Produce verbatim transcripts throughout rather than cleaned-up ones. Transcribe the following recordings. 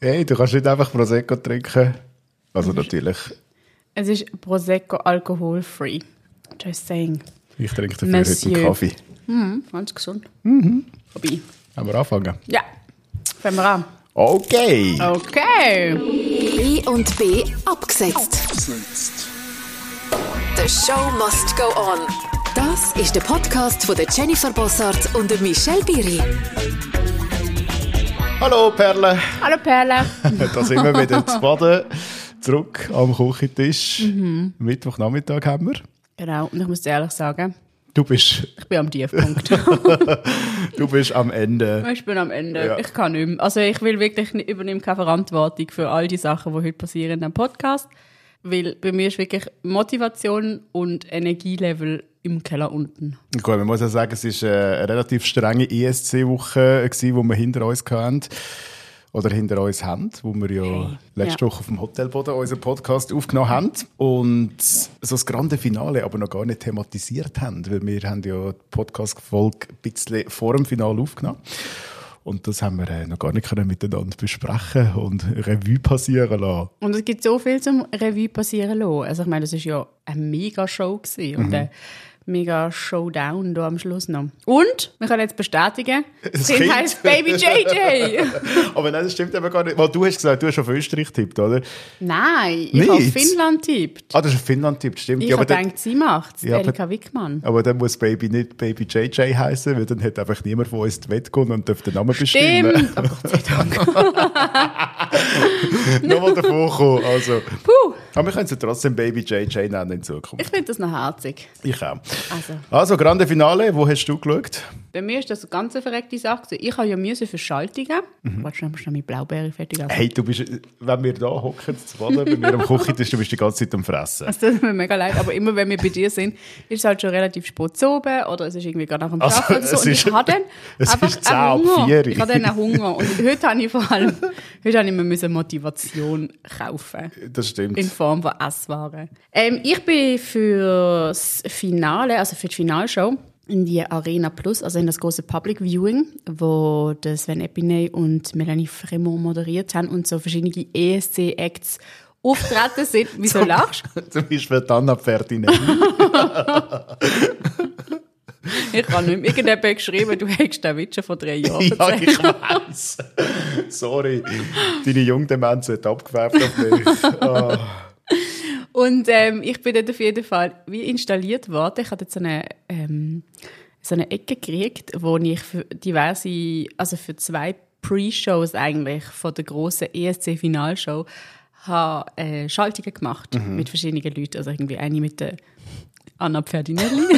Hey, du kannst nicht einfach Prosecco trinken. Also natürlich. Es ist Prosecco alkoholfree. Just saying. Ich trinke dafür Monsieur. heute einen Kaffee. Mhm, ganz gesund. Mhm. Vorbei. Wollen wir anfangen? Ja, fangen wir an. Okay. Okay. B und B abgesetzt. The show must go on. Das ist der Podcast von der Jennifer Bossart und der Michelle Biri. Hallo Perle. Hallo Perle. Da sind wir wieder zu Baden. Zurück am Küchentisch. Mhm. Mittwochnachmittag haben wir. Genau, und ich muss dir ehrlich sagen, Du bist... ich bin am Tiefpunkt. du bist am Ende. Ich bin am Ende. Ja. Ich kann nicht mehr. Also ich will wirklich nicht, übernehme keine Verantwortung für all die Sachen, die heute passieren in dem Podcast. Weil bei mir ist wirklich Motivation und Energielevel im Keller unten. Gut, man muss ja sagen, es war eine relativ strenge E S C-Woche, die wir hinter uns hatten. Oder hinter uns haben, wo wir ja hey, letzte ja. Woche auf dem Hotelboden unseren Podcast aufgenommen haben. Und so das grande Finale aber noch gar nicht thematisiert haben, weil wir haben ja die Podcast-Folge ein bisschen vor dem Finale aufgenommen. Und das haben wir äh, noch gar nicht können miteinander besprechen und Revue passieren lassen. Und es gibt so viel zum Revue passieren lassen. Also ich meine, das war ja eine Mega-Show gewesen. Und mhm. mega Showdown da am Schluss noch. Und, wir können jetzt bestätigen, das Kind heisst Baby J J. Aber nein, das stimmt eben gar nicht. Weil du hast gesagt, du hast auf Österreich getippt, oder? Nein, ich habe Finnland getippt. Ah, du hast auf Finnland getippt, stimmt. Ich ja, habe gedacht, sie macht es, ja, Erika Wickmann. Aber dann muss Baby nicht Baby J J heißen, weil dann hat einfach niemand von uns die Wette gehen und darf den Namen bestimmen. Stimmt, oh Gott sei Dank. Nochmal davor kommen, also. Puh. Aber wir können sie trotzdem Baby J J nennen in Zukunft. Ich finde das noch herzig. Ich auch. Also. also, grande Finale, wo hast du geschaut? Bei mir ist das eine ganz verreckte Sache. Ich habe ja Müsse für Schaltungen. Mhm. Warte, ich schnell mit Blaubeere fertig. Also. Hey, du bist, wenn wir da hocken, zu Baden, bei mir am Küchentisch, du bist die ganze Zeit am Fressen. Es tut mir mega leid, aber immer wenn wir bei dir sind, ist es halt schon relativ spät zu oben oder es ist irgendwie gerade nach dem also, Arbeiten. So. Und ich habe dann es einfach ist zehn einen ab Hunger. vier. Ich habe dann auch Hunger. Und heute habe ich vor allem heute habe ich mir Motivation kaufen. Das stimmt. In Form von Esswaren. Ähm, ich bin für das Finale, also für die Finalshow, in die Arena Plus, also in das große Public Viewing, wo Sven Epiney und Melanie Fremont moderiert haben und so verschiedene E S C-Acts auftreten sind. Wieso zum, lachst du? Zum Beispiel Anna Ferdinand. Ich habe nicht mehr irgendjemand geschrieben, du hättest den Witz schon vor drei Jahren erzählt. Ja, ich weiss. Sorry, deine Jungdemenz hat abgefärbt auf mich. Oh. Und ähm, ich bin dort auf jeden Fall wie installiert worden. Ich hatte so eine, ähm, so eine Ecke gekriegt, wo ich für diverse, also für zwei Pre-Shows eigentlich von der grossen E S C-Finalshow habe äh, Schaltungen gemacht mhm. mit verschiedenen Leuten. Also irgendwie eine mit der Anna Pferdinelli,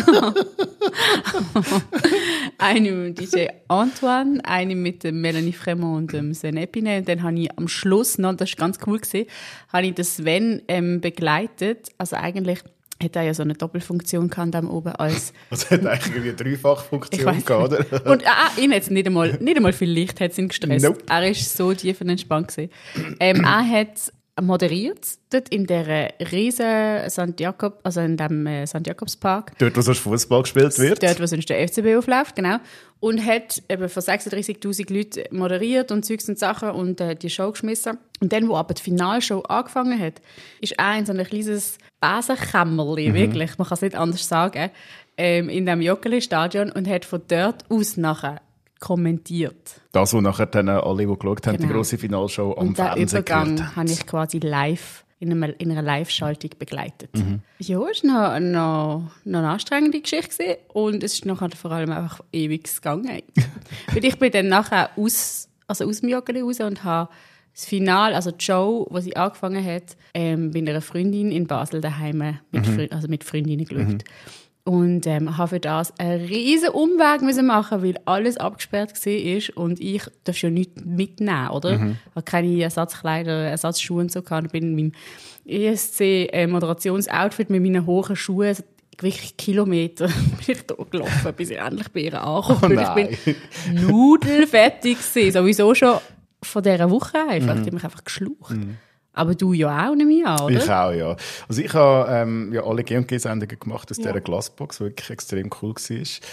eine mit dem D J Antoine, eine mit dem Melanie Fremont und dem Sven Epiney. Und dann habe ich am Schluss noch, das war ganz cool, gewesen, habe ich den Sven ähm, begleitet. Also eigentlich hat er ja so eine Doppelfunktion gehabt da oben als... Also hat eigentlich eine Dreifachfunktion gehabt, oder? Und ah, ihn hat's nicht einmal, nicht einmal viel Licht hat ihn gestresst. Nope. Er war so tief und entspannt gewesen. Ähm, er hat moderiert dort in der riesen Sankt Jakob, also in dem äh, Sankt Jakobspark. Dort, wo sonst Fußball gespielt wird. Dort, wo sonst der F C B aufläuft, genau. Und hat eben für sechsunddreißigtausend Leute moderiert und Zeugs und Sachen und äh, die Show geschmissen. Und dann, wo aber die Finalshow angefangen hat, ist er in so ein kleines Besenkämmerli, mhm. wirklich, man kann es nicht anders sagen, ähm, in dem Joggeli-Stadion und hat von dort aus nachher kommentiert. Das, was nachher dann alle, die geschaut haben, genau. die grosse Finalshow am und Fernsehen gehört haben. Und den Übergang habe ich quasi live, in, einem, in einer Live-Schaltung begleitet. Mhm. Ja, es war noch, noch, noch eine anstrengende Geschichte gewesen. Und es ist nachher vor allem einfach ewig gegangen. Weil ich bin dann nachher aus, also aus dem Joggeli raus und habe das Finale, also die Show, die sie angefangen hat, ähm, bei einer Freundin in Basel daheim mit, mhm. Fre- also mit Freundinnen geschaut. Mhm. Und ähm, habe für das einen riesen Umweg müssen machen, weil alles abgesperrt war und ich darf ja nichts mitnehmen, oder? Mhm. Ich habe keine Ersatzkleider, Ersatzschuhe und so gehabt. Ich bin in meinem E S C-Moderationsoutfit mit meinen hohen Schuhen wirklich Kilometer bin ich da gelaufen, bis ich endlich bei ihr angekommen bin. Oh, ich bin nudelfertig gewesen, sowieso schon von dieser Woche einfach. Mhm. Die hat mich einfach geschlucht. Mhm. Aber du ja auch, nehme ich an, oder? Ich auch, ja. Also ich habe ähm, ja alle G und G-Sendungen gemacht aus ja. dieser Glassbox, die wirklich extrem cool war.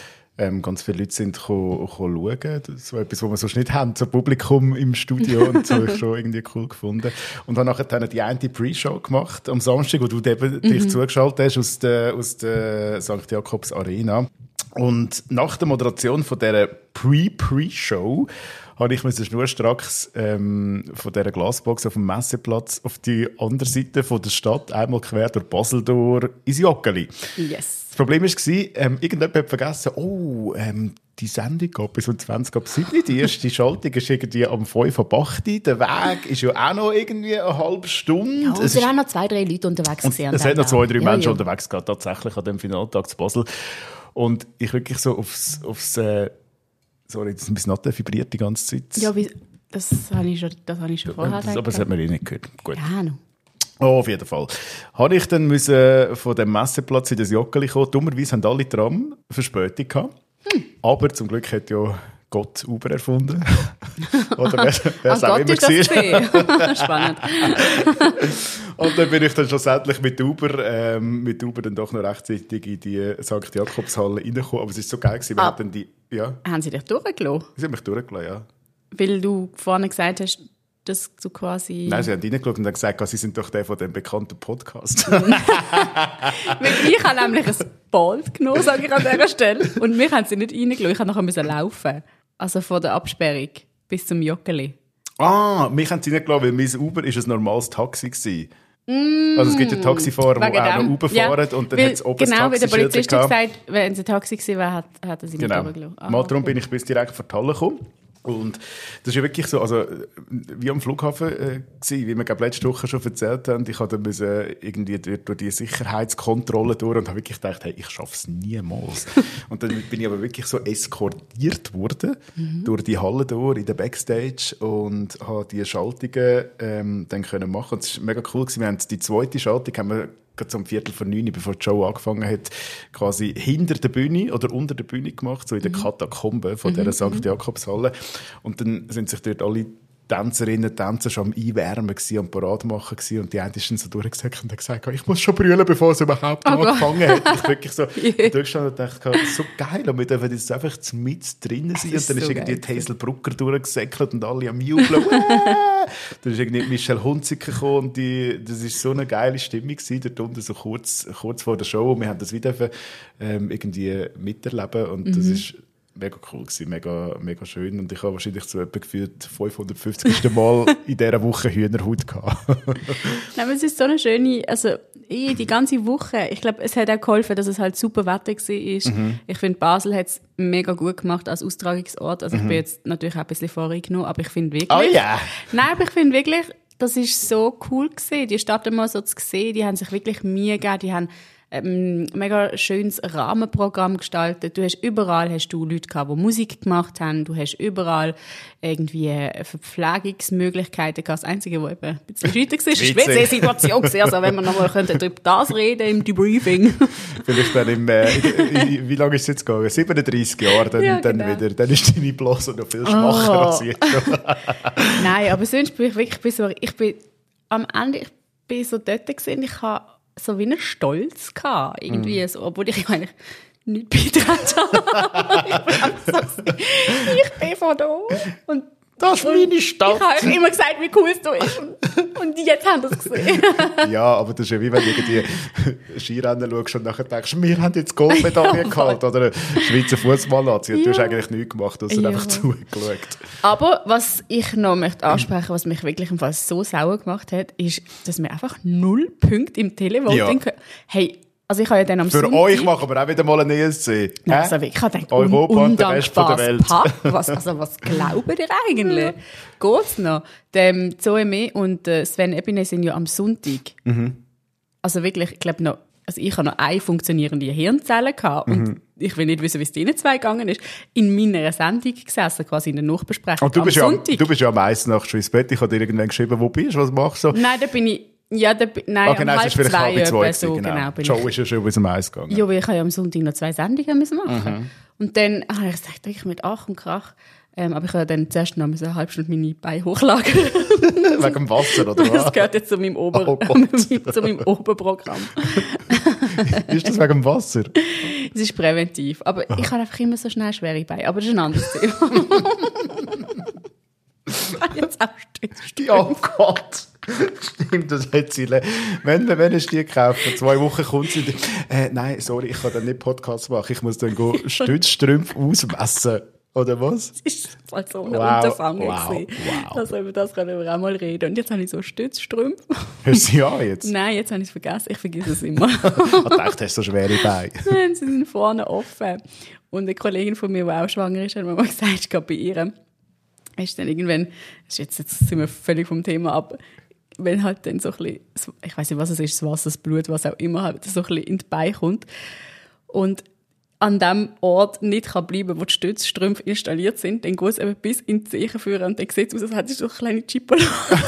ähm, ganz viele Leute sind ko, ko schauen. Das ist so etwas, was wir sonst nicht haben, so Publikum im Studio. Und das habe ich schon irgendwie cool gefunden. Und habe nachher dann die eine Pre-Show gemacht, am Samstag, wo du eben mhm. dich zugeschaltet hast aus der, aus der Sankt Jakobs Arena. Und nach der Moderation von dieser Pre-Pre-Show habe ich mir schnurstracks ähm, von dieser Glasbox auf dem Messeplatz auf die andere Seite von der Stadt, einmal quer durch Basel durch, ins Joggeli. Yes. Das Problem war, ähm, irgendjemand hat vergessen, oh, ähm, die Sendung geht bis um zwanzig ab sieben. Die erste Schaltung ist irgendwie am fünf ab acht. Der Weg ist ja auch noch irgendwie eine halbe Stunde. Ja, und es sind auch noch zwei, drei Leute unterwegs gewesen. Es hat noch zwei, drei ja, Menschen ja. unterwegs gehabt, tatsächlich an dem Finaltag zu Basel. Und ich wirklich so aufs, aufs äh, sorry, das ist ein bisschen not vibriert die ganze Zeit. Ja, wie, das habe ich schon, das habe ich schon vorher das, aber das hat man eh nicht gehört. Gut. Ja, no. Oh, auf jeden Fall. Habe ich dann müssen von dem Messeplatz in das Joggeli kommen. Dummerweise haben alle Tram Verspätung gehabt. Hm. Aber zum Glück hat ja Gott Uber erfunden. Oder wer es auch immer war. Spannend. Und dann bin ich dann schlussendlich mit Uber, ähm, mit Uber dann doch noch rechtzeitig in die Sankt Jakobshalle reingekommen. Aber es war so geil gewesen. Wir ah, haben die, ja. Haben sie dich durchgelassen? Sie haben mich durchgelassen, ja. Weil du vorne gesagt hast, dass du quasi... Nein, sie haben reingeschaut und haben gesagt, sie sind doch der von dem bekannten Podcast. Weil ich habe nämlich ein Bolt genommen, sage ich an dieser Stelle. Und wir haben sie nicht reingelassen. Ich musste nachher laufen. Also von der Absperrung bis zum Joggeli. Ah, mich haben sie nicht gelassen, weil mein Uber ist ein normales Taxi gewesen. Mm, also es gibt ja Taxifahrer, die auch noch Uber fahren ja, und dann hat es oben genau, das Taxi. Genau, weil der Polizist gesagt, wenn es ein Taxi gewesen wäre, hat, hat er sie genau. nicht durchgelassen. Ah, Mal darum okay. bin ich bis direkt vor die Halle gekommen. Und das ist ja wirklich so, also wie am Flughafen äh, gewesen, wie wir glaube letzte Woche schon erzählt haben. Ich hatte müssen irgendwie durch, durch die Sicherheitskontrolle durch und habe wirklich gedacht, hey, ich schaffe es niemals. Und dann bin ich aber wirklich so eskortiert worden mhm. durch die Halle durch in der Backstage und habe die Schaltungen ähm, dann können machen. Und es war mega cool gewesen. Wir haben die zweite Schaltung haben wir gerade so um Viertel vor neun, bevor die Show angefangen hat, quasi hinter der Bühne oder unter der Bühne gemacht, so in der Katakombe von dieser mhm. Sankt Jakobshalle. Und dann sind sich dort alle Tänzerinnen und Tänzer schon am Einwärmen gewesen, am Parade machen gewesen. Und die eine ist dann so durchgesagt und hat gesagt, ich muss schon brüllen, bevor es überhaupt oh angefangen hat. Ich wirklich so yeah. durchgestanden und dachte, so geil, und wir dürfen jetzt einfach mit drinnen sein. Und dann ist so irgendwie die Hazel Brucker durchgesäckelt und alle am Jubeln. Dann ist irgendwie Michelle Hunziker gekommen und die, das war so eine geile Stimmung gewesen, dort unten so kurz, kurz vor der Show. Und wir haben das wieder ähm, irgendwie miterleben und mhm. das ist mega cool gewesen, mega, mega schön. Und ich habe wahrscheinlich so etwa gefühlt fünfhundertfünfzig Mal in dieser Woche Hühnerhaut gehabt. Nein, aber es ist so eine schöne, also ich, die ganze Woche, ich glaube, es hat auch geholfen, dass es halt super Wetter war. Mhm. Ich finde, Basel hat es mega gut gemacht als Austragungsort. Also mhm. ich bin jetzt natürlich auch ein bisschen vorgenommen, aber ich finde wirklich... Oh ja! Yeah. Nein, aber ich finde wirklich, das ist so cool gewesen, die Stadt einmal so zu sehen. Die haben sich wirklich Mühe gegeben, die haben ein mega schönes Rahmenprogramm gestaltet. Du hast überall hast du Leute gehabt, die Musik gemacht haben. Du hast überall irgendwie Verpflegungsmöglichkeiten gehabt. Das Einzige, was eben ein bisschen schwierig war, ist die W C-Situation. Also wenn wir nochmal über das reden im Debriefing. Vielleicht dann im, äh, in, wie lange ist es jetzt gegangen? siebenunddreissig Jahre, dann, ja, genau. dann wieder. Dann ist deine Blase noch viel schwacher oh. als jetzt schon. Nein, aber sonst bin ich wirklich, ich bin so, ich bin am Ende, ich bin so dort gewesen, ich habe so wie einen Stolz gehabt, irgendwie mm. so, obwohl ich eigentlich nicht beigetragen habe. ich bin einfach so, ich bin von da. Und das ist meine Stadt. Ich habe immer gesagt, wie cool es da ist. Und, und jetzt haben das gesehen. Ja, aber das ist ja wie wenn du die Skirennen schaust und nachher denkst, wir haben jetzt Goldmedaille gehabt. Oder eine Schweizer Fußballnazi. Ja. Du hast eigentlich nichts gemacht, außer ja. einfach zugeschaut. Aber was ich noch möchte ansprechen, was mich wirklich im Fall so sauer gemacht hat, ist, dass wir einfach null Punkte im Televoting ja. Hey, also ich habe ja dann am Für Sonntag... euch machen wir auch wieder mal ein E S C. Nein, also ich habe gedacht, Europa un- und der Rest von der Welt. Was, also was glauben ihr eigentlich? Ja. Geht's noch? Der Zoe Mee und Sven Ebine sind ja am Sonntag. Mhm. Also wirklich, ich glaube noch, also ich habe noch eine funktionierende Hirnzelle gehabt und mhm. ich will nicht wissen, wie es denen zwei gegangen ist, in meiner Sendung gesessen, quasi in der Nachbesprechung und du am bist Sonntag. Ja, du bist ja am meisten nach Schweissbett. Ich habe dir irgendwann geschrieben, wo bist du, was machst du? Nein, da bin ich... Ja, da, nein, okay, um nein, halb zwei, halb zwei so, genau. genau bin Joe ich. ist ja schon bis um eins gegangen. Ja, weil ich ja am Sonntag noch zwei Sendungen müssen machen. Mhm. Und dann habe ich gesagt, ich mit Ach und Krach. Ähm, aber ich habe dann zuerst noch eine halbe Stunde meine Beine hochlagern. Wegen dem Wasser, oder was? Das gehört jetzt zu meinem, Ober- oh zu meinem Oberprogramm. Ist das wegen dem Wasser? Es ist präventiv. Aber ich habe einfach immer so schnell schwere Beine. Aber das ist ein anderes Thema. Jetzt auch Stützstrümpfe. Oh Gott. Stimmt, das hat sie. Wenn wir wenn die kaufen, zwei Wochen kommt sie. Äh, nein, sorry, ich kann dann nicht Podcast machen. Ich muss dann go Stützstrümpfe ausmessen. Oder was? Das ist halt so ein Wow, Unterfangen. wow, wow. Also über das können wir auch mal reden. Und jetzt habe ich so Stützstrümpfe. Hörst du sie an jetzt? Nein, jetzt habe ich es vergessen. Ich vergesse es immer. Ich dachte, du hast so schwere Beine. Nein, sie sind vorne offen. Und eine Kollegin von mir, die auch schwanger ist, hat mir mal gesagt, gerade bei ihr, ist dann irgendwann, ist jetzt, jetzt sind wir völlig vom Thema ab, wenn halt dann so ein bisschen, ich weiss nicht, was es ist, das Wasser, das Blut, was auch immer, halt so ein bisschen in die Beine kommt und an dem Ort nicht kann bleiben, wo die Stützstrümpfe installiert sind, dann geht es eben bis in die Zeche führen und dann sieht es aus, als hätte ich so eine kleine Chipolata.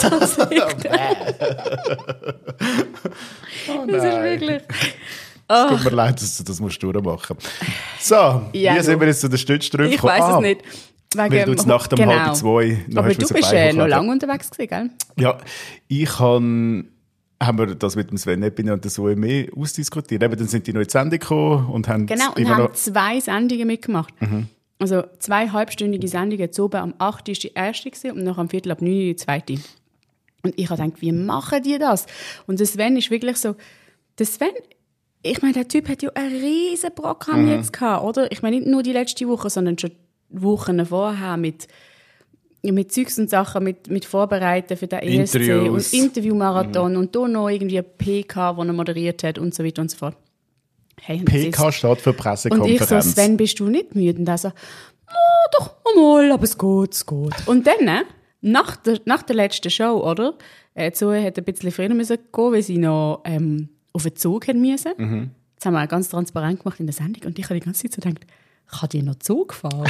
Oh, das ist wirklich... Es tut mir leid, dass du das musst durchmachen musst. So, Ja, wie sind du. wir jetzt zu den Stützstrümpfen Ich weiss ah, es nicht. Wegen, Weil du jetzt nach dem genau. halb zwei noch Aber hast du müssen bist Beine äh, noch hochladen. lange unterwegs gewesen, gell? Ja, ich kann, haben wir das mit dem Sven Eppini und der Zoe mehr ausdiskutiert. Eben, dann sind die noch in die Sendung gekommen und haben Genau, und immer haben noch... zwei Sendungen mitgemacht. Mhm. Also zwei halbstündige Sendungen. Jetzt oben am acht war die erste gewesen und noch am Viertel ab neun die zweite. Und ich habe gedacht, wie machen die das? Und der Sven ist wirklich so... Der Sven... Ich meine, der Typ hat ja ein riesen Programm mhm. jetzt gehabt, oder? Ich meine, nicht nur die letzte Woche, sondern schon Wochen vorher mit, mit Zeugs und Sachen, mit, mit Vorbereiten für den E S C Interviews. und Interviewmarathon mhm. und da noch irgendwie ein P K, den er moderiert hat und so weiter und so fort. Hey, und P K ist, steht für und Pressekonferenz. ich so, Sven, bist du nicht müde? Und er so, oh, doch, mal, aber es geht, es geht. Und dann, äh, nach der, nach der letzten Show, oder? Äh, Zoe hat ein bisschen früher müssen gehen, weil sie noch ähm, auf den Zug haben müssen. Mhm. Das haben wir auch ganz transparent gemacht in der Sendung. Und ich habe die ganze Zeit so gedacht, kann die noch Zug fahren?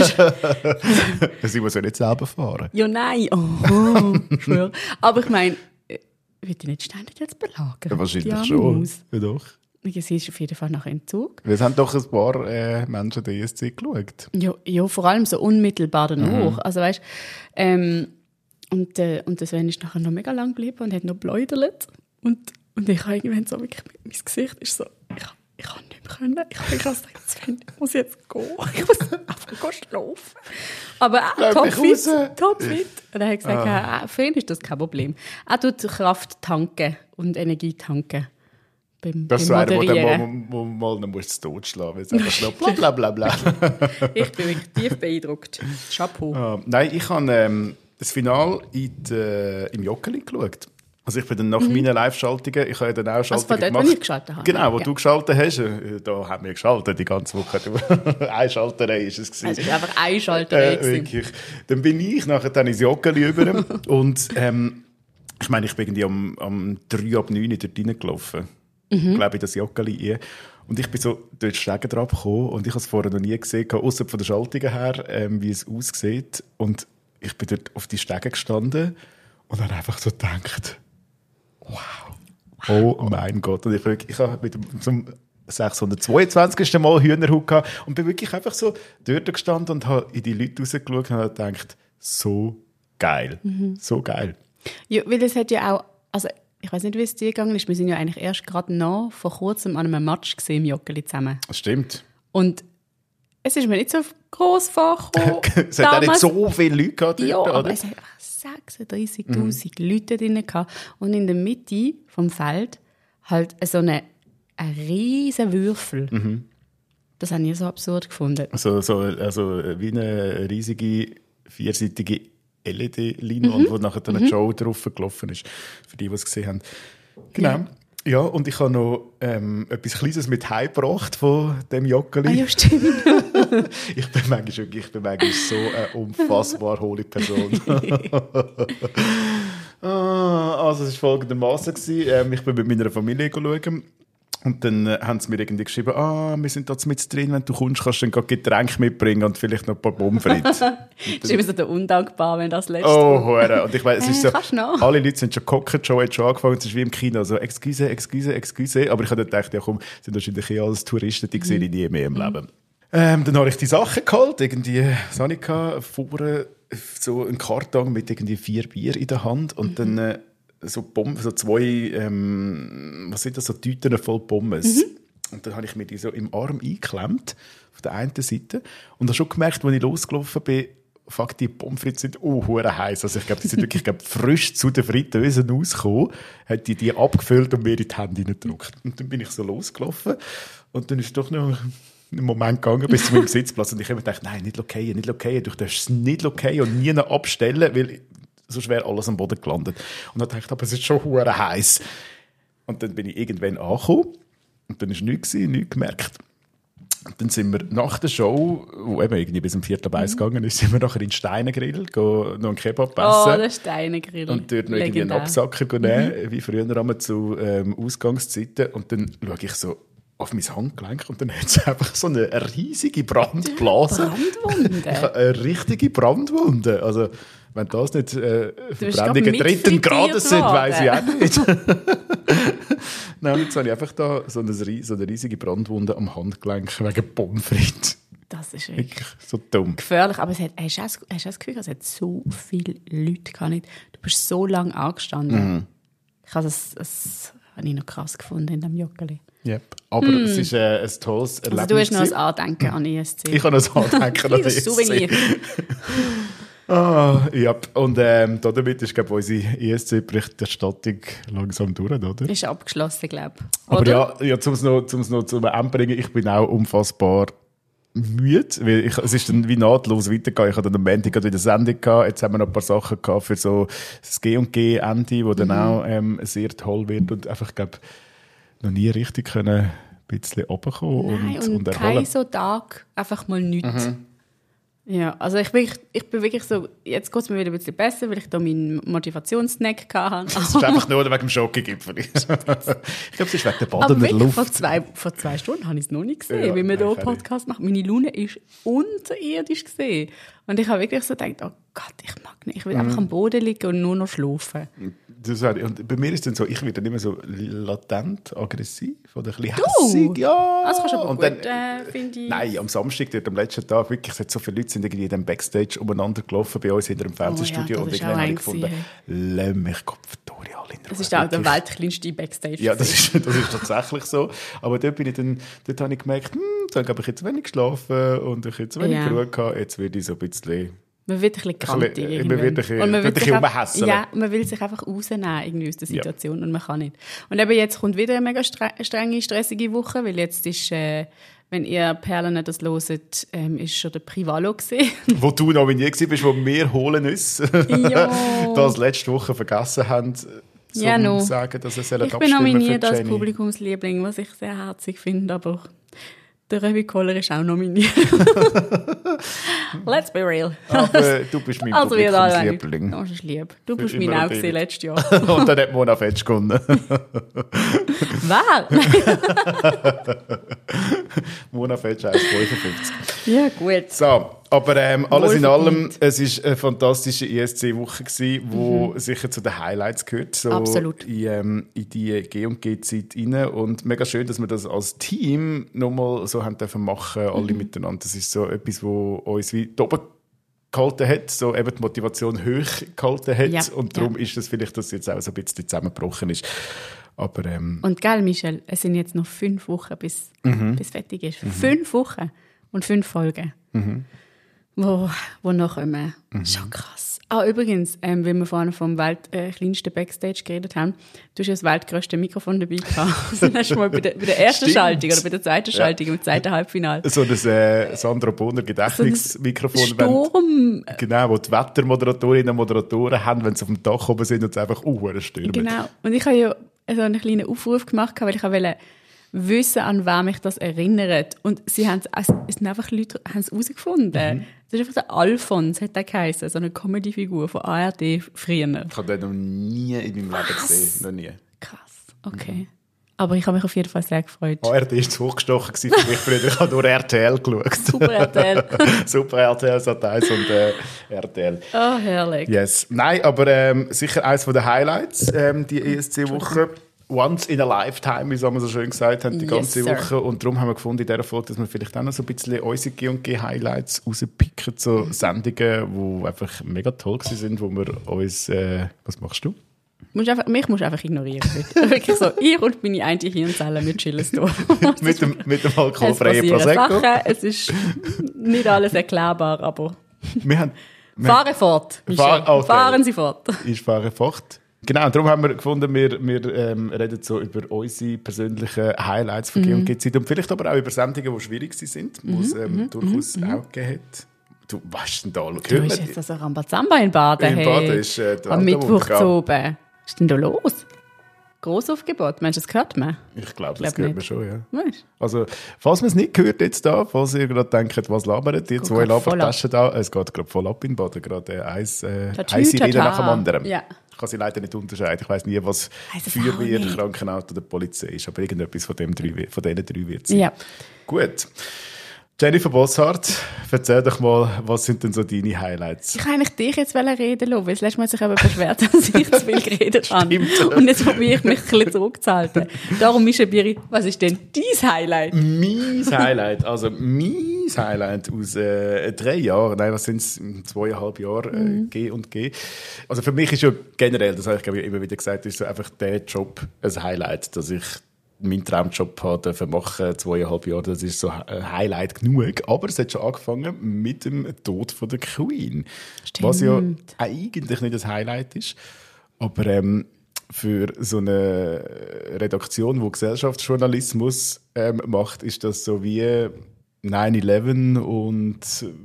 Sie muss ja nicht selber fahren. Ja, nein. Oh, schwör. Aber ich meine, wird die nicht ständig jetzt belagern? Ja, wahrscheinlich Die schon. Maus. Ja, doch. Sie ist auf jeden Fall nachher im Zug. Wir haben doch ein paar äh, Menschen den E S C geschaut. Ja, ja, vor allem so unmittelbar danach. Mhm. Also weißt, ähm, und, äh, und der Sven ist nachher noch mega lang geblieben und hat noch bläudert. Und, und ich habe irgendwann so wirklich, mein Gesicht ist so, ich, ich kann nicht mehr können. Ich habe gesagt, Sven, ich muss jetzt gehen. Ich muss einfach schlafen. Aber auch top fit, top fit. Und er hat gesagt, ah. ja, für ihn ist das kein Problem. Er tut Kraft tanken und Energie tanken. Beim, das ist beim so einer, wo man mal, mal, mal muss totschlagen muss. Einfach so bla bla bla bla. Ich bin wirklich tief beeindruckt. Chapeau. Ah, nein, ich habe ähm, das Finale in die, im Joggeli geschaut. Also ich bin dann nach mhm. meinen Live-Schaltungen, ich habe ja dann auch Schaltungen also gemacht. Wo ich geschaltet habe. Genau, wo ja. du geschaltet hast. Da haben wir geschaltet die ganze Woche. Eine Schalterei ist es gewesen. Also es war einfach eine Schalterei. Äh, wirklich. Dann bin ich nachher dann ins Joggeli über und ähm, ich meine, ich bin irgendwie um, um drei ab neun dort reingelaufen. Mhm. Glaube ich, das Joggeli. Und ich bin so durch die Stege drauf gekommen und ich habe es vorher noch nie gesehen, außer von der Schaltungen her, ähm, wie es aussieht. Und ich bin dort auf die Stege gestanden und habe einfach so gedacht, wow, wow. Oh mein Gott. Und ich, ich habe mit dem, zum sechshundertzweiundzwanzigsten Mal Hühnerhaut gehabt und bin wirklich einfach so dort gestanden und habe in die Leute rausgeschaut und habe gedacht, so geil, mhm. so geil. Ja, weil es hat ja auch, also ich weiß nicht, wie es dir gegangen ist, wir sind ja eigentlich erst gerade noch vor kurzem an einem Match gesehen im Joggeli zusammen. Das stimmt. Und es ist mir nicht so gross vorgekommen. Es hat auch nicht so viele Leute gehabt. Ja, dort, aber oder? es hat sechsunddreißigtausend mhm. Leute drin gehabt. Und in der Mitte vom Feld halt so eine, ein riesen Würfel. Mhm. Das habe ich so absurd gefunden. Also, so, also wie eine riesige, vierseitige L E D-Leinwand, mhm. wo nachher dann eine mhm. Show drauf gelaufen ist. Für die, die es gesehen haben. Genau. Ja. Ja, und ich habe noch ähm, etwas Kleines mit heimgebracht von dem Joggeli. Ah, ja, stimmt. ich bin manchmal, ich bin manchmal so eine unfassbar hohle Person. ah, also es war folgendermaßen. Ähm, ich bin mit meiner Familie schauen. Und dann äh, haben sie mir irgendwie geschrieben, ah, wir sind da mit drin, wenn du kommst, kannst du dann Getränke mitbringen und vielleicht noch ein paar Pommes frites. Das ist immer so der undankbar, wenn das letzte Oh, Hure. Und ich weiss, es ist äh, so, alle Leute sind schon gehockt, schon, hat schon angefangen, es ist wie im Kino, so, excuse, excuse, excuse. Aber ich habe dann gedacht, ja komm, sind wahrscheinlich eh alles Touristen, die sehe ich nie mehr im Leben. Ähm, dann habe ich die Sachen geholt, irgendwie, was habe ich gehabt, vorne so einen Karton mit irgendwie vier Bier in der Hand und mhm. dann äh, so, Pommes, so zwei, ähm, was sind das, so Tüten voll Pommes. Mhm. Und dann habe ich mir die so im Arm eingeklemmt, auf der einen Seite. Und habe schon gemerkt, als ich losgelaufen bin, fuck, die Pommes frites sind oh, hure heiß. Also ich glaube, die sind wirklich glaub, frisch zu den Fritteusen rausgekommen, hat die die abgefüllt und mir in die Hände reingedrückt. Und dann bin ich so losgelaufen und dann ist doch noch einen Moment gegangen bis zu meinem Sitzplatz und ich habe mir gedacht, nein, nicht lokieren, nicht lokieren, du darfst es nicht lokieren und nie noch abstellen, weil sonst wäre alles am Boden gelandet. Und dann dachte ich, aber es ist schon hure heiß. Und dann bin ich irgendwann angekommen und dann war nichts, nichts gemerkt. Und dann sind wir nach der Show, wo eben irgendwie bis um Viertel ab eins gegangen ist, sind wir nachher in den Steinengrill, noch einen Kebab essen. Oh, der Steinengrill. Und dort noch irgendwie einen Absacker nehmen, mhm. wie früher einmal zu ähm, Ausgangszeiten. Und dann schaue ich so auf mein Handgelenk und dann hat es einfach so eine riesige Brandblase. Brandwunde? Ich habe eine richtige Brandwunde. Also, wenn das nicht äh, Verbrennungen dritten Grades sind, weiss ich auch nicht. Nein, jetzt habe ich einfach da so eine, so eine riesige Brandwunde am Handgelenk wegen Pommes frites. Das ist wirklich, wirklich so dumm. Gefährlich, aber es hat, hast du auch, hast du das Gefühl, es hat so viele Leute gehabt. Du bist so lange angestanden. Mhm. Ich habe das, das habe ich noch krass gefunden in diesem Joggeli. Yep. Aber mm. es ist äh, ein tolles Erlebnis. Also du hast noch ein Andenken an E S C. Ich habe noch ein Andenken an E S C. Souvenir. Ah, ja. Und ähm, damit ist, glaube ich, unsere E S C-Berichterstattung langsam durch, oder? Ist abgeschlossen, glaube ich. Aber ja, ja um es noch, noch zum Ende bringen, ich bin auch unfassbar müde, weil ich, es ist dann wie nahtlos weitergegangen. Ich hatte dann am Montag wieder Sendung gehabt, jetzt haben wir noch ein paar Sachen gehabt für so das G und G-Ende, das dann mhm. auch ähm, sehr toll wird und einfach, ich glaube, noch nie richtig können ein bisschen runterkommen Nein, und, und, und erholen. kein so Tag, einfach mal nichts. Mhm. Ja, also ich bin, ich bin wirklich so, jetzt geht es mir wieder ein bisschen besser, weil ich da meinen Motivationssnack hatte. Das ist einfach nur wegen dem Schokogipfel. Ich glaube, es ist wegen der badener Luft. Vor zwei, vor zwei Stunden habe ich es noch nicht gesehen, ja, wie wir hier einen Podcast machen. Meine Laune ist unterirdisch gesehen. Und ich habe wirklich so gedacht, oh Gott, ich mag nicht. Ich will mm. einfach am Boden liegen und nur noch schlafen. Das und bei mir ist es dann so, ich werde dann immer so latent aggressiv oder ein bisschen du? hässig. Ja. Das kannst du aber und gut, dann, äh, finde ich. Nein, am Samstag, dort, am letzten Tag, wirklich, es hat so viele Leute sind irgendwie in dem Backstage umeinander gelaufen bei uns hinter dem Fernsehstudio. Oh, ja, und irgendwann habe ich gefunden, lass mich Kopfdori alle in Ruhe. Das ist auch der weltkleinste Backstage. Ja, das ist, das ist tatsächlich so. Aber dort, bin ich dann, dort habe ich gemerkt, hm, dann habe ich jetzt wenig geschlafen und ich habe jetzt wenig ja. Ruhe gehabt. Jetzt werde ich so ein bisschen... Man wird ein bisschen kantig. Man wird ein bisschen, und man wird sich umhässeln. Ja, man will sich einfach rausnehmen irgendwie aus der Situation ja. und man kann nicht. Und eben jetzt kommt wieder eine mega strenge, stressige Woche, weil jetzt ist, äh, wenn ihr Perlen das hört, ähm, ist schon der Privalo gesehen. Wo du nominiert warst, wo wir holen uns. das letzte Woche vergessen haben, zum ja, no. sagen, dass es Ich bin nominiert als Publikumsliebling, was ich sehr herzig finde, aber... Der Röbi Kohler ist auch nominiert. Let's be real. Aber du bist mein also Publikumsliebling. Das ist lieb. Du bist mein auch gesehen letztes Jahr. Und dann hat Mona Fetsch gewonnen. Wer? Mona Fetsch eins Komma fünfundfünfzig. Ja, gut. So, aber ähm, alles in allem, es war eine fantastische E S C-Woche, die mhm. sicher zu den Highlights gehört. So Absolut. In, ähm, in die G und G-Zeit rein. Und mega schön, dass wir das als Team nochmal so haben dürfen machen, alle mhm. miteinander. Das ist so etwas, was uns wie oben gehalten hat, so eben die Motivation hoch gehalten hat. Ja. Und darum ja. ist das vielleicht, dass jetzt auch so ein bisschen zusammengebrochen ist. Aber, ähm, und gell, Michel, es sind jetzt noch fünf Wochen, bis, mhm. bis fertig ist. Mhm. Fünf Wochen und fünf Folgen. Mhm. Wo, wo noch kommen. Mhm. Schon krass. Ah, übrigens, ähm, weil wir vorhin vom Welt, äh, kleinsten Backstage geredet haben, du hast ja das weltgrößte Mikrofon dabei gehabt. Also hast du mal bei der, bei der ersten Stimmt. Schaltung oder bei der zweiten Schaltung, ja. im zweiten Halbfinale. So das äh, Sandra Bonner Gedächtnismikrofon. So Sturm. Wenn, genau, wo die Wettermoderatorinnen und Moderatoren haben, wenn sie auf dem Dach oben sind und es einfach uh, stürmen. Genau. Und ich habe ja so einen kleinen Aufruf gemacht, weil ich wollte wissen, an wen mich das erinnert. Und sie haben also, es sind einfach Leute haben es herausgefunden. Mhm. Das ist einfach der Alfons, hat der geheißen, so eine Comedy-Figur von A R D früher. Ich habe den noch nie in meinem Leben gesehen. Noch nie. Krass, okay. Mhm. Aber ich habe mich auf jeden Fall sehr gefreut. A R D war zu hochgestochen für mich früher. Ich habe nur R T L geschaut. Super R T L. Super R T L, Sat eins und äh, R T L. Oh, herrlich. Yes. Nein, aber ähm, sicher eines der Highlights, ähm, die E S C-Woche. Once in a lifetime, wie wir so schön gesagt haben, die ganze yes, Woche. Und darum haben wir gefunden in dieser Folge, dass wir vielleicht auch noch so ein bisschen unsere G und G-Highlights rauspicken, so Sendungen, die einfach mega toll waren, wo wir uns... Äh, was machst du? Musst einfach, mich musst du einfach ignorieren. Wirklich so, ich und meine eine Hirnzelle, wir chillen hier. mit, dem, mit dem alkoholfreien Prosecco. Sachen. Es ist nicht alles erklärbar, aber... Wir haben, wir Fahren fort, Fahr, okay. Fahren Sie fort. Ich fahre fort. Genau, und darum haben wir gefunden, wir, wir ähm, reden so über unsere persönlichen Highlights von G und G-Zeit und vielleicht aber auch über Sendungen, die schwierig sind, wo es ähm, mhm, durchaus mhm. auch gegeben hat. Du, was ist denn da? Du hast jetzt also Rambazamba in Baden. In Baden hey. ist äh, am Mittwoch zu oben. Was ist denn da los? Grossaufgebot, meinst du, das gehört man? Ich glaube, das gehört man schon, ja. Weißt? Also, falls man es nicht gehört jetzt da, falls ihr gerade denkt, was labert, die Guck zwei Labertaschen da, es geht gerade voll ab in Baden, gerade eins, äh, eine Rede nach dem anderen. Ja. Ich kann sie leider nicht unterscheiden. Ich weiss nie, was Feuerwehr, Krankenauto oder Polizei ist, aber irgendetwas von, dem drei, von diesen drei wird es sein. Ja. Gut. Jennifer Bosshardt, erzähl doch mal, was sind denn so deine Highlights? Ich wollte eigentlich dich jetzt reden lassen, weil das letzte Mal sich aber beschwert, dass ich zu viel geredet habe. Und jetzt probiere ich mich ein bisschen zurückzuhalten. Darum, Mischa Biri, was ist denn dein Highlight? Mein Highlight, also mein Highlight aus äh, drei Jahren, nein, was sind es, zweieinhalb Jahre äh, mhm. G und G. Also für mich ist ja generell, das habe ich glaube ich immer wieder gesagt, ist so einfach der Job ein Highlight, dass ich meinen Traumjob habe machen, zweieinhalb Jahre, das ist so ein Highlight genug. Aber es hat schon angefangen mit dem Tod von der Queen. Stimmt. Was ja eigentlich nicht das Highlight ist. Aber ähm, für so eine Redaktion, die Gesellschaftsjournalismus ähm, macht, ist das so wie nine eleven und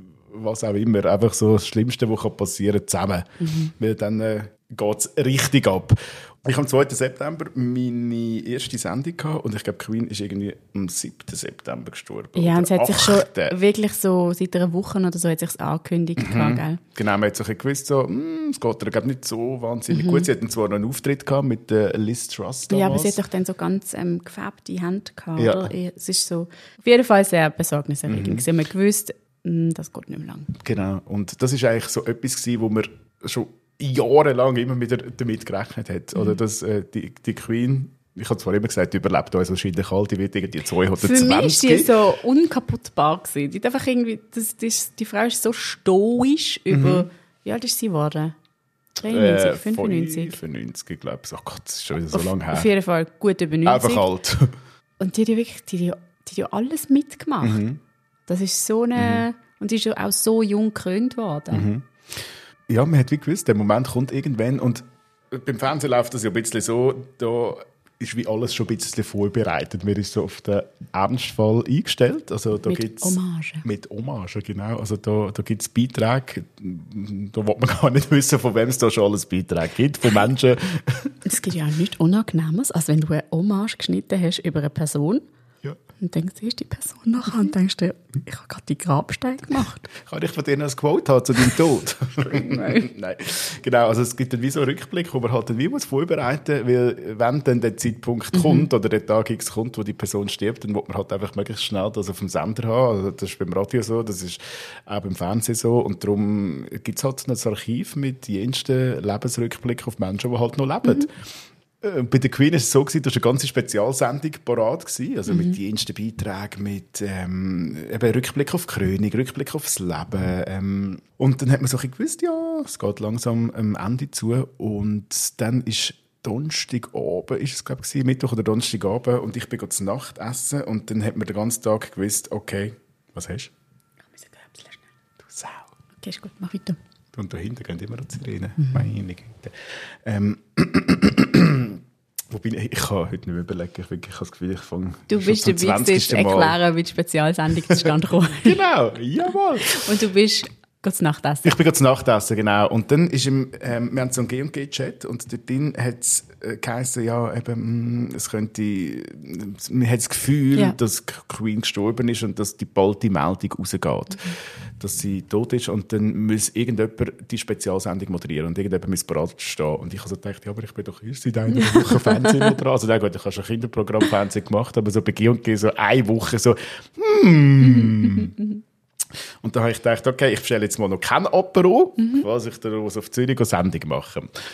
was auch immer. Einfach so das Schlimmste, was passieren kann, zusammen. Mhm. Weil dann äh, geht es richtig ab. Ich habe am zweiten September meine erste Sendung gehabt und ich glaube, Queen ist irgendwie am siebten September gestorben. Ja, und es hat sich schon wirklich so seit einer Woche oder so hat sich angekündigt. Mhm. Gehabt, gell? Genau, man hat sich gewusst, so, es geht ihr glaube nicht so wahnsinnig mhm. gut. Sie hatten zwar noch einen Auftritt gehabt mit äh, Liz Truss damals. Ja, aber sie hat doch dann so ganz ähm, gefärbte Hände gehabt. Ja. Oder? Es ist so auf jeden Fall sehr besorgniserregend. Mhm. Sie haben gewusst, mh, das geht nicht mehr lang. Genau, und das ist eigentlich so etwas gewesen, wo wir schon jahrelang immer wieder damit gerechnet hat. Mhm. Oder dass äh, die, die Queen, ich habe zwar immer gesagt, die überlebt uns wahrscheinlich kalt, die wird irgendwie zweihundertzwanzig. Für mich ist die so unkaputtbar gewesen. Die, einfach irgendwie, das, das, die Frau ist so stoisch über, mhm. wie alt ist sie geworden? dreiundneunzig, äh, fünfundneunzig? fünfundneunzig, glaube ich. Oh Gott, das ist schon wieder so auf, lange her. Auf jeden Fall gut über neunzig. Einfach alt. Und die hat ja wirklich, die, die, die hat ja alles mitgemacht. Mhm. Das ist so eine, mhm. und die ist ja auch so jung gekrönt worden. Mhm. Ja, man hat wie gewusst, der Moment kommt irgendwann und beim Fernsehen läuft das ja ein bisschen so, da ist wie alles schon ein bisschen vorbereitet. Man ist so auf den Ernstfall eingestellt. Also, da mit gibt's, Hommage. Mit Hommage, genau. Also da, da gibt es Beiträge, da will man gar nicht wissen, von wem es da schon alles Beiträge gibt, von Menschen. Es gibt ja auch nichts Unangenehmes, als wenn du eine Hommage geschnitten hast über eine Person. Ja. Und denkst, siehst die Person nachher und denkst dir, ich habe gerade die Grabsteine gemacht. Kann ich von denen ein Quote haben zu deinem Tod? Nein. Nein. Genau, also es gibt dann wie so einen Rückblick, wo man halt dann wie muss vorbereiten, weil wenn dann der Zeitpunkt mhm. kommt oder der Tag X kommt, wo die Person stirbt, dann will man halt einfach möglichst schnell das auf dem Sender haben. Also das ist beim Radio so, das ist auch beim Fernsehen so und darum gibt es halt ein Archiv mit jensten Lebensrückblick auf Menschen, die halt noch leben. Mhm. Bei der Queen war es so, dass eine ganze Spezialsendung parat war, also mhm. mit jensten Beiträgen, mit ähm, eben Rückblick auf die Krönung, Rückblick aufs Leben. Ähm, und dann hat man so ein bisschen gewusst, ja, es geht langsam am Ende zu. Und dann ist Donnerstagabend, ist es glaube ich, Mittwoch oder Donnerstagabend, und ich bin zu Nacht essen und dann hat man den ganzen Tag gewusst, okay, was hast du? Ich muss ein Köpfchen schnell. Du Sau. Okay, ist gut, mach weiter. Und dahinter gehen immer noch die Sirenen. Mhm. Meine Güte. Ähm, Wobei, ich kann heute nicht mehr überlegen. Ich, wirklich, ich habe das Gefühl, ich fange Du bist dabei, dir zu erklären, wie die Spezialsendung zustande kommt. Genau, jawohl. Und du bist zu Nachtessen. Ich bin zu Nachtessen, genau. Und dann ist im, ähm, wir haben so einen G und G-Chat und dort drin hat es äh, geheißen, ja, eben, mh, es könnte, man hat das Gefühl, ja. dass Queen gestorben ist und dass die bald die Meldung rausgeht, mhm. dass sie tot ist, und dann muss irgendjemand die Spezialsendung moderieren und irgendjemand muss bereit stehen. Und ich habe so gedacht, ja, aber ich bin doch erst seit einer Woche Fernsehen noch dran. Also, nein, gut, ich habe schon Kinderprogramm Fernsehen gemacht, aber so bei G und G so eine Woche so, hmm. Und da habe ich gedacht, okay, ich bestelle jetzt mal noch kein Apero, mhm. was ich daraus auf Zürich eine Sendung mache.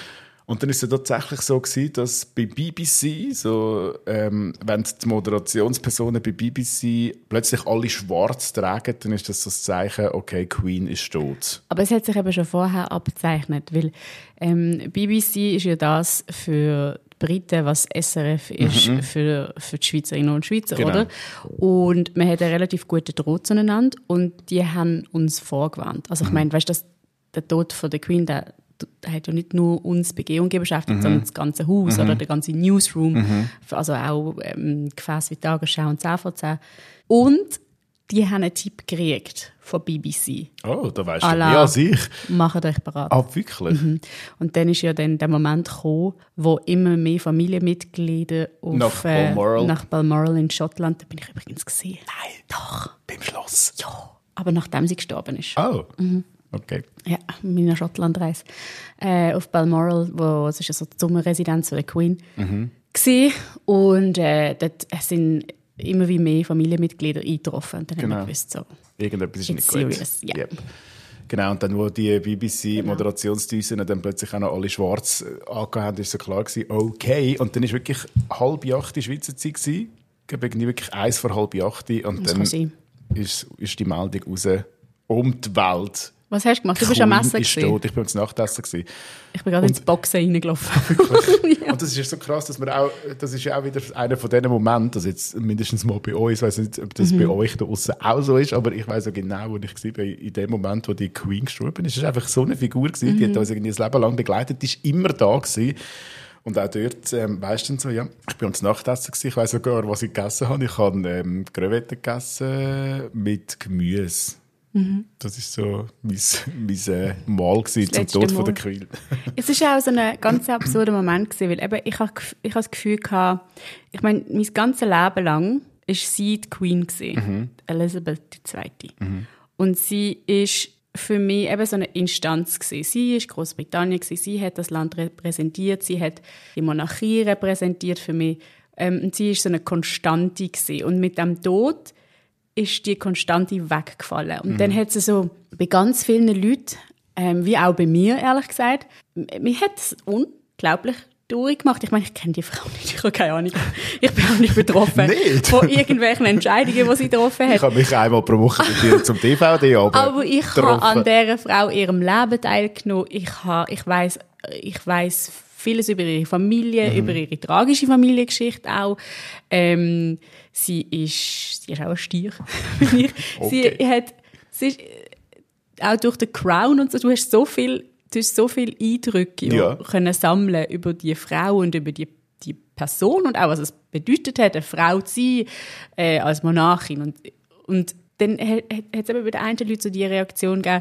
Und dann ist es tatsächlich so gewesen, dass bei B B C, so, ähm, wenn die Moderationspersonen bei B B C plötzlich alle schwarz tragen, dann ist das so das Zeichen, okay, Queen ist tot. Aber es hat sich eben schon vorher abgezeichnet, weil ähm, B B C ist ja das für die Briten, was S R F ist mhm. für, für die Schweizerinnen und Schweizer, genau. Oder? Und wir hatten einen relativ guten Draht zueinander und die haben uns vorgewarnt. Also ich meine, weißt du, der Tod von der Queen, der Der hat ja nicht nur uns Begehung beschäftigt, mhm. sondern das ganze Haus mhm. oder der ganze Newsroom, mhm. also auch ähm, Gefäße wie Tagesschau und zehn vor zehn. Und die haben einen Tipp gekriegt von B B C. Oh, da weißt du mehr als ich. Macht euch bereit. Ah, wirklich? Mhm. Und dann ist ja dann der Moment gekommen, wo immer mehr Familienmitglieder auf, nach Balmoral, äh, nach Balmoral in Schottland, da bin ich übrigens gesehen. Nein, doch. Beim Schloss? Ja, aber nachdem sie gestorben ist. Oh, mhm. okay. Ja, in meiner Schottlandreise. Äh, auf Balmoral, wo, es ist ja so die Sommerresidenz der Queen, mhm. war. Und äh, dort sind immer wie mehr Familienmitglieder eingetroffen. Und dann genau. haben wir gewusst, so, irgendetwas ist nicht serious. gut. Ja. Yep. Genau, und dann, wo die B B C-Moderationsdüsen dann plötzlich auch noch alle schwarz angehabt haben, ist so klar gewesen, okay. Und dann war wirklich halb acht die Schweizer Zeit gewesen. Ich glaube, irgendwie wirklich eins vor halb acht. Und das dann ist, ist die Meldung raus um die Welt. Was hast du gemacht? Du bist am Essen gewesen. Tot. Ich war am Nachtessen gewesen. Ich bin gerade ins Boxen reingelaufen. Ja. Und das ist so krass, dass man auch, das ist ja auch wieder einer von diesen Momenten, also jetzt mindestens mal bei uns, ich weiß nicht, ob das mhm. bei euch da aussen auch so ist, aber ich weiss auch genau, wo ich war, in dem Moment, wo die Queen gestorben ist. Es war einfach so eine Figur gewesen, mhm. die hat uns irgendwie das Leben lang begleitet, die ist immer da gewesen. Und auch dort, ähm, weisst du so, ja, ich war am Nachtessen gewesen, ich weiss sogar, was ich gegessen habe. Ich habe ähm, Crevetten gegessen mit Gemüse. Mhm. Das war so mein, mein äh, Mal gewesen, zum Tod von der Queen. Es war auch so ein ganz absurder Moment gewesen, weil eben ich, ich hatte das Gefühl gehabt, ich meine, mein ganzes Leben lang war sie die Queen gewesen, mhm. Elizabeth die Zweite. Mhm. Und sie ist für mich eben so eine Instanz gewesen. Sie war Großbritannien gewesen, sie hat das Land repräsentiert, sie hat die Monarchie repräsentiert für mich. Ähm, und sie war so eine Konstante gewesen. Und mit dem Tod ist die Konstante weggefallen. Und mhm. dann hat sie so bei ganz vielen Leuten, ähm, wie auch bei mir, ehrlich gesagt, mir hat es unglaublich durchgemacht. Ich meine, ich kenne die Frau nicht, ich habe keine Ahnung. Ich bin auch nicht betroffen nicht. von irgendwelchen Entscheidungen, die sie getroffen hat. Ich habe mich einmal pro Woche mit ihr zum T V D aber Aber ich habe an dieser Frau ihrem Leben teilgenommen. Ich, habe, ich weiss, ich weiss vieles über ihre Familie, mhm. über ihre tragische Familiengeschichte auch. Ähm, sie, ist, sie ist auch ein Stier. okay. Sie hat, sie ist, auch durch The Crown und so, du hast so viel, du hast so viele Eindrücke ja. können sammeln über die Frau und über die, die Person und auch, was es bedeutet hat, eine Frau zu sein, äh, als Monarchin. Und, und dann hat es eben bei den einen Leuten so die Reaktion gegeben,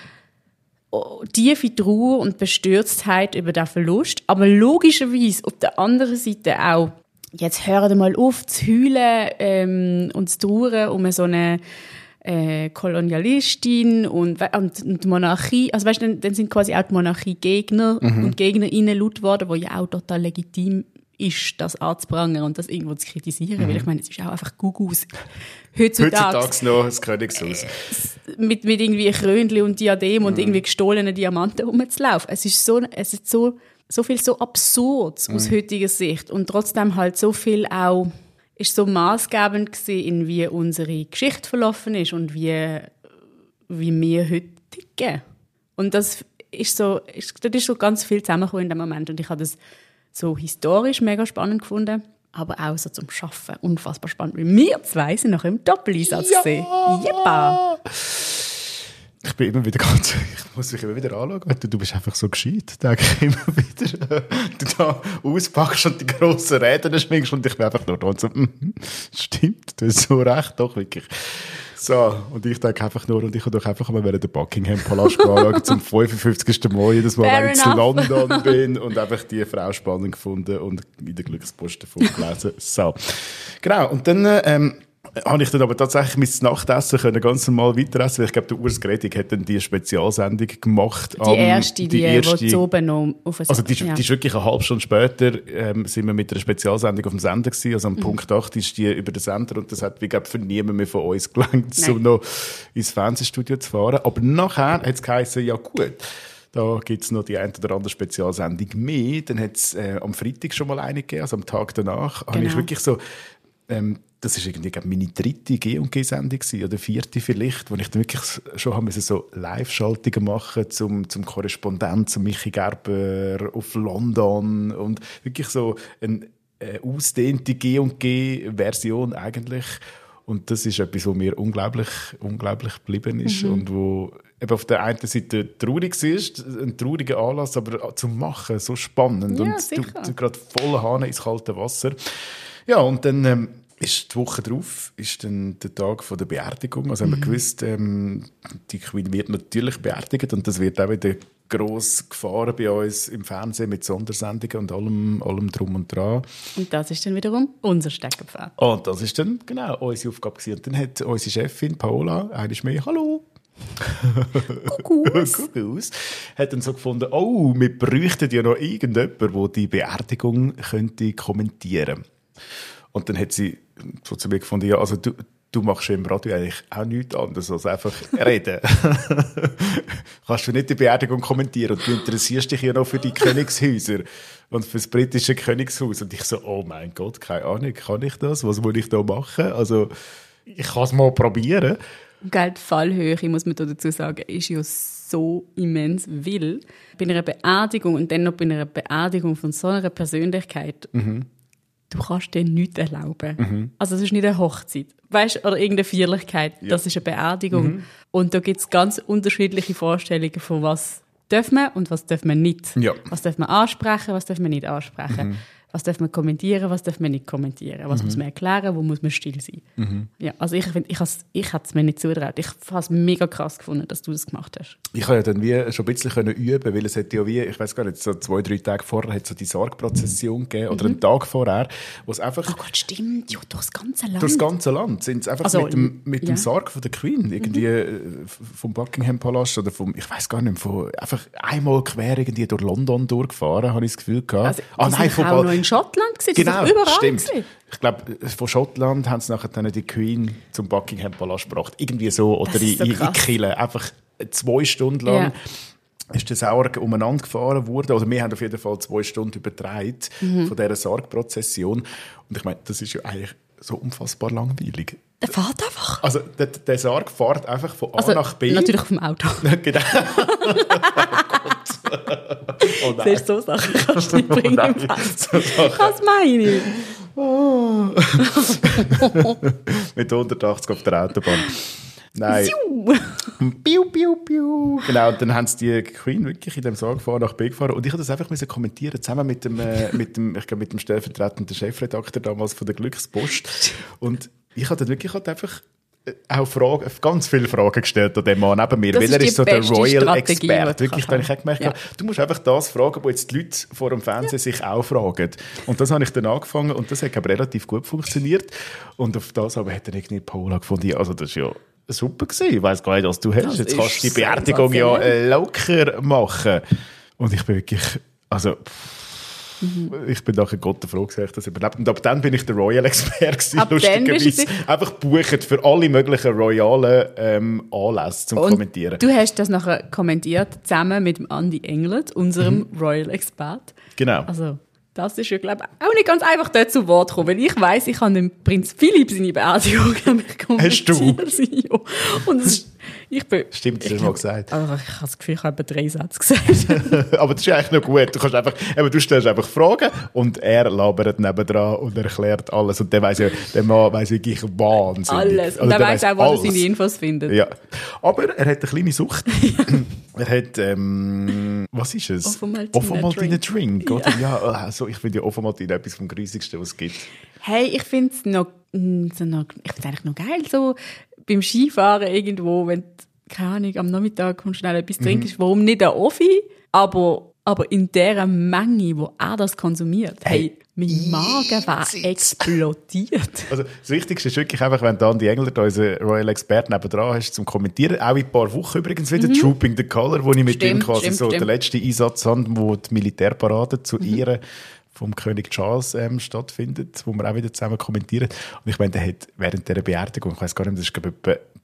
tiefe Trauer und Bestürztheit über den Verlust, aber logischerweise auf der anderen Seite auch, jetzt hören mal auf zu heulen ähm, und zu trauern um so eine äh, Kolonialistin und, und, und die Monarchie, also weißt, dann, dann sind quasi auch die Monarchie-Gegner mhm. und Gegnerinnen laut geworden, wo ja auch total legitim ist, das anzuprangern und das irgendwo zu kritisieren, mhm. weil ich meine, es ist auch einfach Gugus. Heutzutage, Heutzutage noch das Königshaus. Äh, mit, mit irgendwie Krönchen und Diadem mhm. und irgendwie gestohlenen Diamanten rumzulaufen. Es ist so, es ist so, so viel so absurd mhm. aus heutiger Sicht und trotzdem halt so viel auch, ist so maßgebend gewesen, in wie unsere Geschichte verlaufen ist und wie, wie wir heute ticken. Und das ist so, ist, das ist so ganz viel zusammengekommen in dem Moment und ich habe das so historisch mega spannend gefunden, aber auch so zum Arbeiten unfassbar spannend. Weil wir zwei sind noch im Doppeleinsatz ja. gesehen. Jeppa! Ich bin immer wieder ganz, ich muss mich immer wieder anschauen. Du, du bist einfach so gescheit, denke ich immer wieder. Du da auspackst und die grossen Reden schwingst und ich bin einfach nur da und so, mm, stimmt, du hast so recht, doch wirklich. So, und ich denke einfach nur, und ich habe doch einfach mal den Buckingham Palast anschauen, zum fünfundfünfzigsten Mal jedes Mal, wenn ich in London bin und einfach die Frau spannend gefunden und in der Glückspost davon gelesen. So. Genau, und dann, ähm, habe ich dann aber tatsächlich mit Nachtessen können ganz normal weiter essen, weil ich glaube, der Urs Gredig hat dann die Spezialsendung gemacht. Die um, erste, die, die erste, die oben noch auf Also die, ja. die ist wirklich eine halbe Stunde später, ähm, sind wir mit einer Spezialsendung auf dem Sender gewesen, also am mhm. Punkt acht ist die über den Sender und das hat, wie glaube für niemand mehr von uns gelangt, um noch ins Fernsehstudio zu fahren. Aber nachher hat es geheißen, ja gut, Da gibt es noch die eine oder andere Spezialsendung mehr. Dann hat es äh, am Freitag schon mal eine gegeben, also am Tag danach. Genau. Habe ich wirklich so, ähm, das war irgendwie meine dritte G und G-Sendung oder vierte vielleicht, wo ich dann wirklich schon haben müssen, so Live-Schaltungen machen zum, zum Korrespondent, zum Michi Gerber auf London und wirklich so eine äh, ausdehnte G und G-Version eigentlich. Und das ist etwas, was mir unglaublich, unglaublich geblieben ist mhm. und wo eben auf der einen Seite traurig ist, ein trauriger Anlass, aber zum Machen so spannend. Ja, und sicher. du, du gerade voller Hahn ins kalte Wasser. Ja, und dann ähm, ist die Woche drauf ist dann der Tag von der Beerdigung. Also mhm. haben wir gewusst, ähm, die Queen wird natürlich beerdigt und das wird auch wieder gross gefahren bei uns im Fernsehen mit Sondersendungen und allem, allem drum und dran. Und das ist dann wiederum unser Steckenpferd. Und das ist dann genau unsere Aufgabe gewesen. Und dann hat unsere Chefin Paola, einmal mehr, hallo, Kuckuck. Kuckuck, hat dann so gefunden, oh, wir bräuchten ja noch irgendjemanden, der die Beerdigung könnte kommentieren. Und dann hat sie so zu mir gefunden, ja, also du, du machst ja im Radio eigentlich auch nichts anderes als einfach reden. Kannst du nicht die Beerdigung kommentieren und du interessierst dich ja noch für die Königshäuser und für das britische Königshaus. Und ich so, oh mein Gott, keine Ahnung, kann ich das? Was muss ich da machen? Also, ich kann es mal probieren. Gell, die Fallhöhe, muss man dazu sagen, ist ja so immens, weil bei einer Beerdigung und dann noch bei einer Beerdigung von so einer Persönlichkeit, mhm. du kannst dir nichts erlauben. Mhm. Also es ist nicht eine Hochzeit, weißt, oder irgendeine Feierlichkeit, ja. Das ist eine Beerdigung. Mhm. Und da gibt es ganz unterschiedliche Vorstellungen von was darf man und was darf man nicht. Ja. Was darf man ansprechen, was darf man nicht ansprechen. Mhm. Was darf man kommentieren, was darf man nicht kommentieren. Was mhm. muss man erklären, wo muss man still sein. Mhm. Ja, also ich finde, ich, ich hätte es mir nicht zutraut. Ich habe es mega krass gefunden, dass du das gemacht hast. Ich konnte ja dann wie schon ein bisschen üben, weil es hat ja wie, ich weiß gar nicht, so zwei, drei Tage vorher hat es so die Sargprozession gegeben, oder mhm. einen Tag vorher, wo es einfach... Oh Gott, stimmt, ja, durch das ganze Land. Durch das ganze Land sind es einfach also, mit, dem, mit ja. dem Sarg von der Queen, irgendwie mhm. vom Buckingham Palast oder vom, ich weiß gar nicht, von, einfach einmal quer irgendwie durch London durchgefahren, habe ich das Gefühl gehabt. Also, ah, nein, von auch noch in Schottland gewesen, genau, das überall stimmt. Gewesen. Ich glaube, von Schottland haben sie nachher dann die Queen zum Buckingham Palast gebracht. Irgendwie so, oder in, so in Kille. Einfach zwei Stunden lang yeah. ist der Sarg umeinander gefahren worden. Oder wir haben auf jeden Fall zwei Stunden übertragen mhm. von dieser Sargprozession. Und ich meine, das ist ja eigentlich so unfassbar langweilig. Der fährt einfach. Also der, der Sarg fährt einfach von A also, nach B. Natürlich auf dem Auto. Genau. Oh nein. Siehst du, so Sachen kannst du nicht bringen. Oh so Was meine ich? Oh. Mit hundertachtzig auf der Autobahn. Nein. Piu, piu, piu. Genau, und dann haben sie die Queen wirklich in dem Sarg gefahren, nach B gefahren. Und ich musste das einfach kommentieren, zusammen mit dem, äh, mit dem, ich glaube, mit dem stellvertretenden Chefredakteur damals von der Glückspost. Und ich habe dann wirklich halt einfach auch Fragen, ganz viele Fragen gestellt an dem Mann neben mir, das weil er ist so der Royal Expert. Wirklich, da habe ich auch gemerkt, ja. du musst einfach das fragen, was jetzt die Leute vor dem Fernsehen ja. sich auch fragen. Und das habe ich dann angefangen und das hat aber relativ gut funktioniert. Und auf das aber hat dann irgendwie Paola gefunden, also das ist ja super gewesen. Ich weiss gar nicht, was du hast. Das jetzt kannst du die Beerdigung ja locker machen. Und ich bin wirklich, also... Mhm. Ich bin nachher Gott froh, dass ich das überlebt. Und ab dann bin ich der Royal-Expert gewesen, lustigerweise. Einfach gebucht für alle möglichen royalen ähm, Anlässe zum und Kommentieren. Du hast das nachher kommentiert, zusammen mit dem Andy Englert, unserem mhm. Royal-Expert. Genau. Also, das ist ja, glaube ich, auch nicht ganz einfach dort zu Wort kommen, weil ich weiss, ich habe dem Prinz Philipp seine Beerdigung kommentiert. Hast du? Ja. Und das ist, ich bin, Stimmt, das hast du mal gesagt. Also ich habe das Gefühl, ich habe etwa drei Sätze gesagt. Aber das ist eigentlich noch gut. Du, kannst einfach, eben, du stellst einfach Fragen und er labert nebendran und erklärt alles. Und der weiss ja, der Mann weiss wirklich wahnsinnig. Alles. Und also, der, der weiss auch, wo er seine Infos findet. Ja. Aber er hat eine kleine Sucht. Er hat, ähm, was ist es? Ovomaltine Drink. Drink, oder? Ja, also ich finde ja Ovomaltine etwas vom Grüssigsten, was es gibt. Hey, ich finde es noch, so noch, ich find's eigentlich noch geil, so beim Skifahren irgendwo, wenn du, keine Ahnung, am Nachmittag kommst schnell etwas trinkst, mhm. warum nicht ein Offi, aber, aber in der Menge, wo er das konsumiert, hey, hey mein Magen war explodiert. Also das Wichtigste ist wirklich einfach, wenn du dann die Engländer, unseren Royal Expert, nebenan hast zum Kommentieren. Auch in ein paar Wochen übrigens wieder, mhm. Trooping the Colour, wo ich mit stimmt, ihm quasi stimmt, so stimmt. den letzten Einsatz habe, wo die Militärparade zu mhm. Ehren vom König Charles ähm, stattfindet, wo wir auch wieder zusammen kommentieren. Und ich meine, der hat während dieser Beerdigung, ich weiss gar nicht, das war glaube ich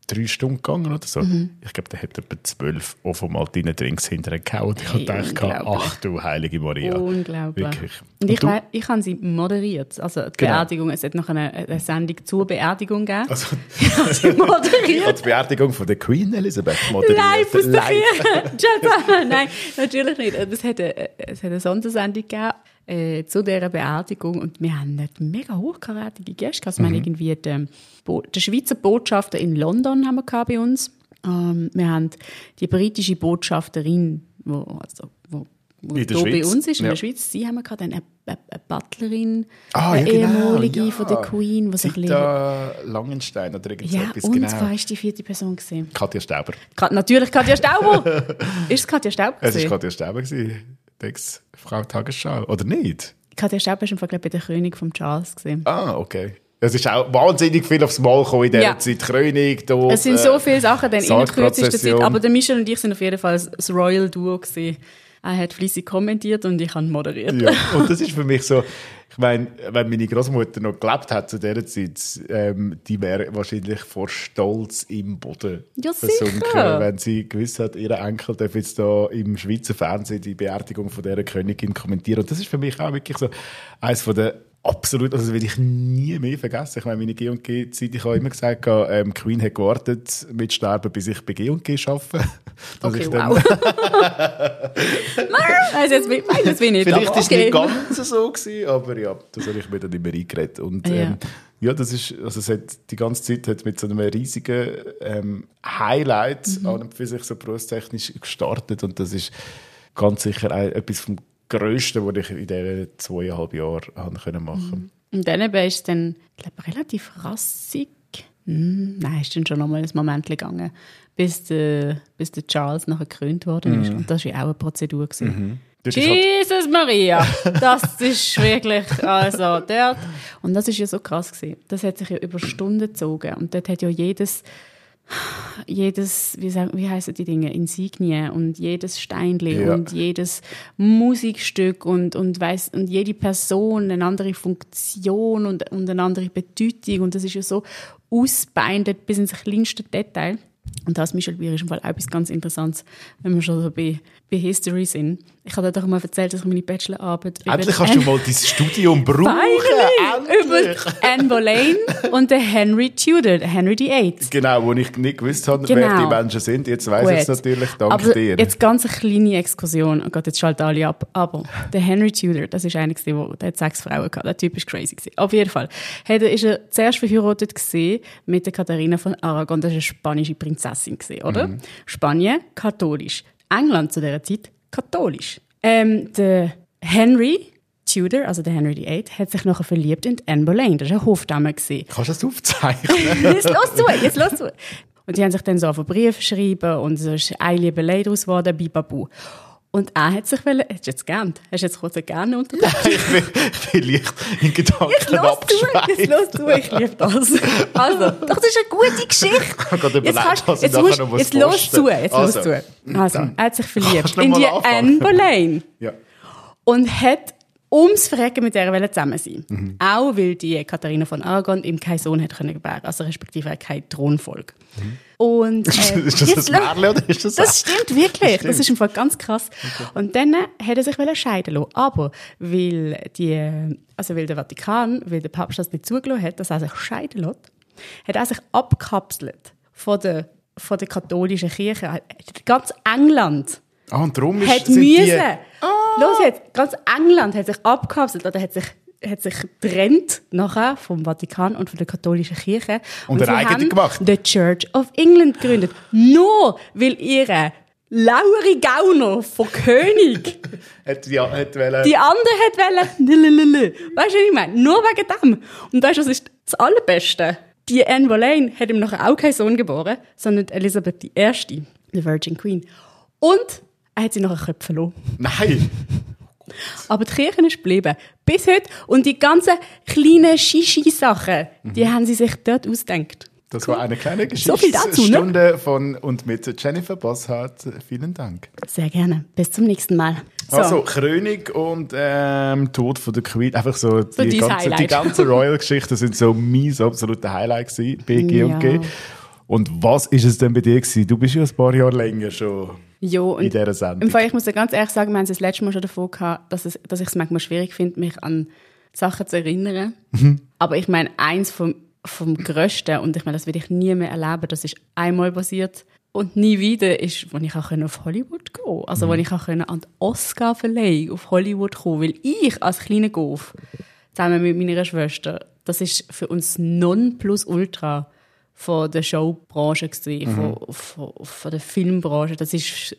drei Stunden gegangen oder so. Mhm. Ich glaube, der hat etwa zwölf Ovomaltine Drinks hinterher gehauen. Ich hey, habe gedacht, ach du heilige Maria. Unglaublich. Wirklich. Und, Und ich, we- ich habe sie moderiert. Also die genau. Beerdigung, es hat noch eine, eine Sendung zur Beerdigung gegeben. Also, ich habe sie moderiert. Ich habe die Beerdigung von der Queen Elizabeth moderiert. Live aus der Kirche. Nein, natürlich nicht. Es hat eine, es hat eine Sondersendung gegeben. Äh, zu dieser Beerdigung und wir haben nicht mega hochkarätige Gäste. Also mhm. wir haben irgendwie den, Bo- den Schweizer Botschafter in London haben wir bei uns. Ähm, wir haben die britische Botschafterin, wo, also, wo, wo hier bei uns ist, in ja. der Schweiz. Sie haben wir gehabt, dann eine, eine, eine Butlerin, ah, eine ja, genau. ehemalige ja. von der Queen. Was Zita Langenstein oder irgend so ja, etwas. Und genau. wer war die vierte Person? Gewesen? Katja Stauber. Ka- natürlich Katja Stauber. Ist es Katja Stauber? Es war Katja Stauber. Frau Tagesschau, oder nicht? Katja Stauber war im Vergleich bei der König von Charles. Gewesen. Ah, okay. Es ist auch wahnsinnig viel aufs Mal gekommen in dieser ja. Zeit. König, dort, es sind so viele Sachen dann in kürzester Zeit. Aber der Michel und ich sind auf jeden Fall das Royal Duo gewesen. Er hat fleissig kommentiert und ich habe moderiert. Ja, und das ist für mich so, ich meine, wenn meine Großmutter noch gelebt hat zu dieser Zeit, ähm, die wäre wahrscheinlich vor Stolz im Boden ja, versunken, wenn sie gewusst hat, ihr Enkel darf jetzt da im Schweizer Fernsehen die Beerdigung von dieser Königin kommentieren. Und das ist für mich auch wirklich so eines von der absolut, also das will ich nie mehr vergessen. Ich meine, meine G und G-Zeit, ich habe immer gesagt, ähm, Queen hat gewartet mit Sterben, bis ich bei G und G arbeite. Okay, ich dann wow. also jetzt will ich nicht. Vielleicht war okay. es nicht ganz so gewesen, aber ja, das habe ich mir dann immer eingeredet. Und ähm, ja. ja, das ist, also es hat die ganze Zeit hat mit so einem riesigen ähm, Highlight mhm. an und für sich so berufstechnisch gestartet und das ist ganz sicher ein, etwas vom Größte, was ich in diesen zweieinhalb Jahren machen konnte. Und dann ist es dann, ich glaube, relativ rassig. Hm, nein, ist dann schon noch mal ein Moment gegangen, bis der, bis der Charles nachher gekrönt worden ist. Mm. Und das war ja auch eine Prozedur. Mm-hmm. Jesus halt Maria! Das ist wirklich, also dort. Und das war ja so krass gewesen. Das hat sich ja über Stunden gezogen. Und dort hat ja jedes, jedes, wie, sagen, wie heissen die Dinge, Insignien und jedes Steinchen ja. und jedes Musikstück und, und, weiss, und jede Person eine andere Funktion und, und eine andere Bedeutung und das ist ja so ausbeindet bis ins kleinste Detail. Und das, Michel Bier, ist im Fall auch etwas ganz Interessantes, wenn wir schon so bei, bei History sind. Ich habe dir doch mal erzählt, dass ich meine Bachelorarbeit... Endlich kannst du mal dein Studium brauchen! Über Anne Boleyn und den Henry Tudor, den Henry der Achte. Genau, wo ich nicht gewusst habe, genau. wer die Menschen sind. Jetzt weiss ich es natürlich, dank aber dir. Jetzt ganz eine kleine Exkursion. Oh Gott, jetzt schalten alle ab. Aber der Henry Tudor, das ist einer, der, der hat sechs Frauen gehabt. Der Typ ist crazy gewesen. Auf jeden Fall. Hat er, ist er zuerst verheiratet gewesen mit der Katharina von Aragon. Das war eine spanische Prinzessin gewesen, oder? Mhm. Spanien, katholisch. England zu dieser Zeit, katholisch. Ähm, der Henry Tudor, also der Henry der Achte, hat sich nachher verliebt in Anne Boleyn. Das war eine Hofdame. Kannst du das aufzeichnen? Jetzt los zu, jetzt los zu. Und die haben sich dann so auf einen Brief geschrieben und so ist eine Liebelei daraus geworden, bibabu. Und er hat sich wollen, hättest du jetzt gern, hast du jetzt kurz gerne unterbrochen? Nein, ich will, ich will leicht in Gedanken abschweifen. Jetzt los zu, ich liebe das. Also, doch, das ist eine gute Geschichte. Ich habe gerade überlegt, kannst, was ich jetzt nachher musst, noch was Jetzt los zu, jetzt also. los zu. Also, er hat sich verliebt in die Anne Boleyn. Ja. Und hat ums Verrecken mit der zusammen sein. Mhm. Auch weil die Katharina von Aragon ihm keinen Sohn hätte gebären können, also respektive keine Thronfolge. Mhm. Und, äh, ist das jetzt, ein Märchen oder ist das Das stimmt wirklich. Das, stimmt. Das ist im Fall ganz krass. Okay. Und dann hat er sich scheiden lassen. Aber weil, die, also weil der Vatikan, weil der Papst das nicht zugelassen hat, dass er sich scheiden lässt, hat er sich abgekapselt von der, von der katholischen Kirche. Ganz England ah, und darum ist, hat sind müssen. die... Ah. Los jetzt, ganz England hat sich abgekapselt oder hat sich hat sich getrennt nachher vom Vatikan und von der katholischen Kirche. Und, und eine eigene gemacht. The Church of England gegründet. Nur weil ihre Lauri Gauner von König hat die, hat wollen. die andere hat wollen. Weißt du, was ich meine? Nur wegen dem. Und weißt du, was ist das Allerbeste? Die Anne Boleyn hat ihm nachher auch keinen Sohn geboren, sondern Elisabeth die Erste, die Virgin Queen. Und er hat sie nachher Köpfe verloren. Nein! Aber die Kirche ist geblieben. Bis heute. Und die ganzen kleinen Shishi-Sachen, mhm. die haben sie sich dort ausgedacht. Das cool. war eine kleine so Geschichtsstunde ne? von und mit Jennifer Bosshardt. Vielen Dank. Sehr gerne. Bis zum nächsten Mal. So. Also, Krönung und ähm, Tod von der Queen. Einfach so, so die, ganze, die ganze Royal-Geschichte sind so mein absoluter Highlight gewesen bei G und G. Ja. Und was ist es denn bei dir gewesen? Du bist ja ein paar Jahre länger schon jo, in dieser Sendung. Im Fall, ich muss dir ganz ehrlich sagen, wir haben es das letzte Mal schon davon gehabt, dass, es, dass ich es manchmal schwierig finde, mich an Sachen zu erinnern. Mhm. Aber ich meine, eins vom, vom Größten, und ich meine, das will ich nie mehr erleben, das ist einmal passiert und nie wieder, ist, als ich auch auf Hollywood gehen konnte. Also, mhm. als ich auch an die Oscar-Verleihung auf Hollywood kommen, weil ich als kleiner Golf zusammen mit meiner Schwester, das ist für uns Nonplusultra von der Showbranche gewesen, mhm. von, von, von der Filmbranche. Das ist